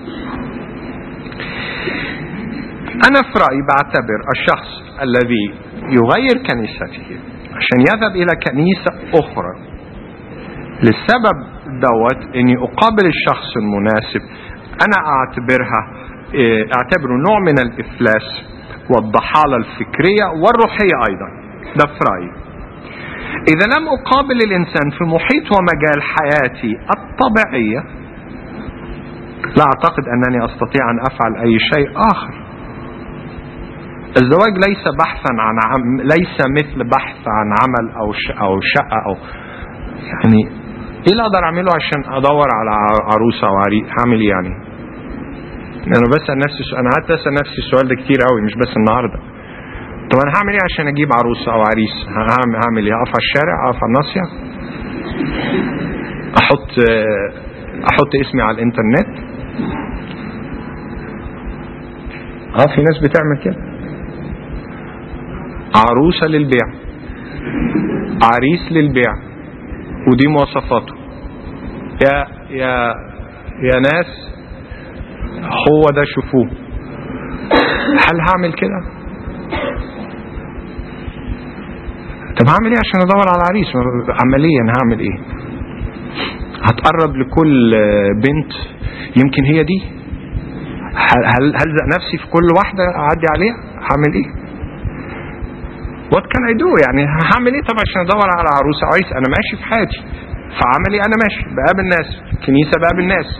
أنا في رأيي بعتبر الشخص الذي يغير كنيسته عشان يذهب إلى كنيسة أخرى للسبب دوت إني أقابل الشخص المناسب، أنا أعتبره نوع من الإفلاس والضحالة الفكرية والروحية أيضا. ده في رأيي. إذا لم أقابل الإنسان في محيط ومجال حياتي الطبيعية، لا أعتقد أنني أستطيع أن أفعل أي شيء آخر. الزواج ليس بحثا عن ليس مثل بحث عن عمل أو شقة أو يعني إيه اللي أقدر أعمله عشان أدور على عروسة أو عريس؟ هعمل إيه يعني؟ أنا بسأل نفسي، أنا قعدت أسأل نفسي السؤال ده كتير قوي، مش بس النهاردة. طب أنا هعمل إيه عشان أجيب عروسة أو عريس؟ هعمل إيه؟ أقف على الشارع؟ أقف على الناصية؟ أحط اسمي على الإنترنت؟ في ناس بتعمل كده. عروسة للبيع، عريس للبيع، ودي مواصفاته. يا ناس هو ده، شوفوه. هل هعمل كده؟ طب هعمل ايه عشان ادور على عريس؟ عمليا هعمل ايه؟ هتقرب لكل بنت يمكن هي دي؟ هلزق نفسي في كل واحدة اعدي عليها؟ هعمل ايه؟ What can I do؟ يعني هعمل ايه طب عشان ادور على عروسة عريس؟ انا ماشي في حياتي، فعملي انا ماشي بقابل ناس، كنيسة بقابل ناس.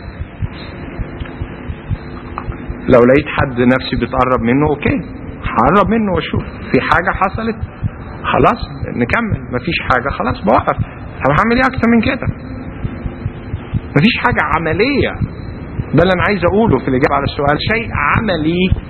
لو لقيت حد نفسي بتقرب منه اوكي، هقرب منه واشوف في حاجة حصلت، خلاص نكمل. مفيش حاجة خلاص بوقف. طب هعمل ايه اكتر من كده؟ مفيش حاجة عملية. ده اللي انا عايز اقوله في الاجابة على السؤال، شيء عملي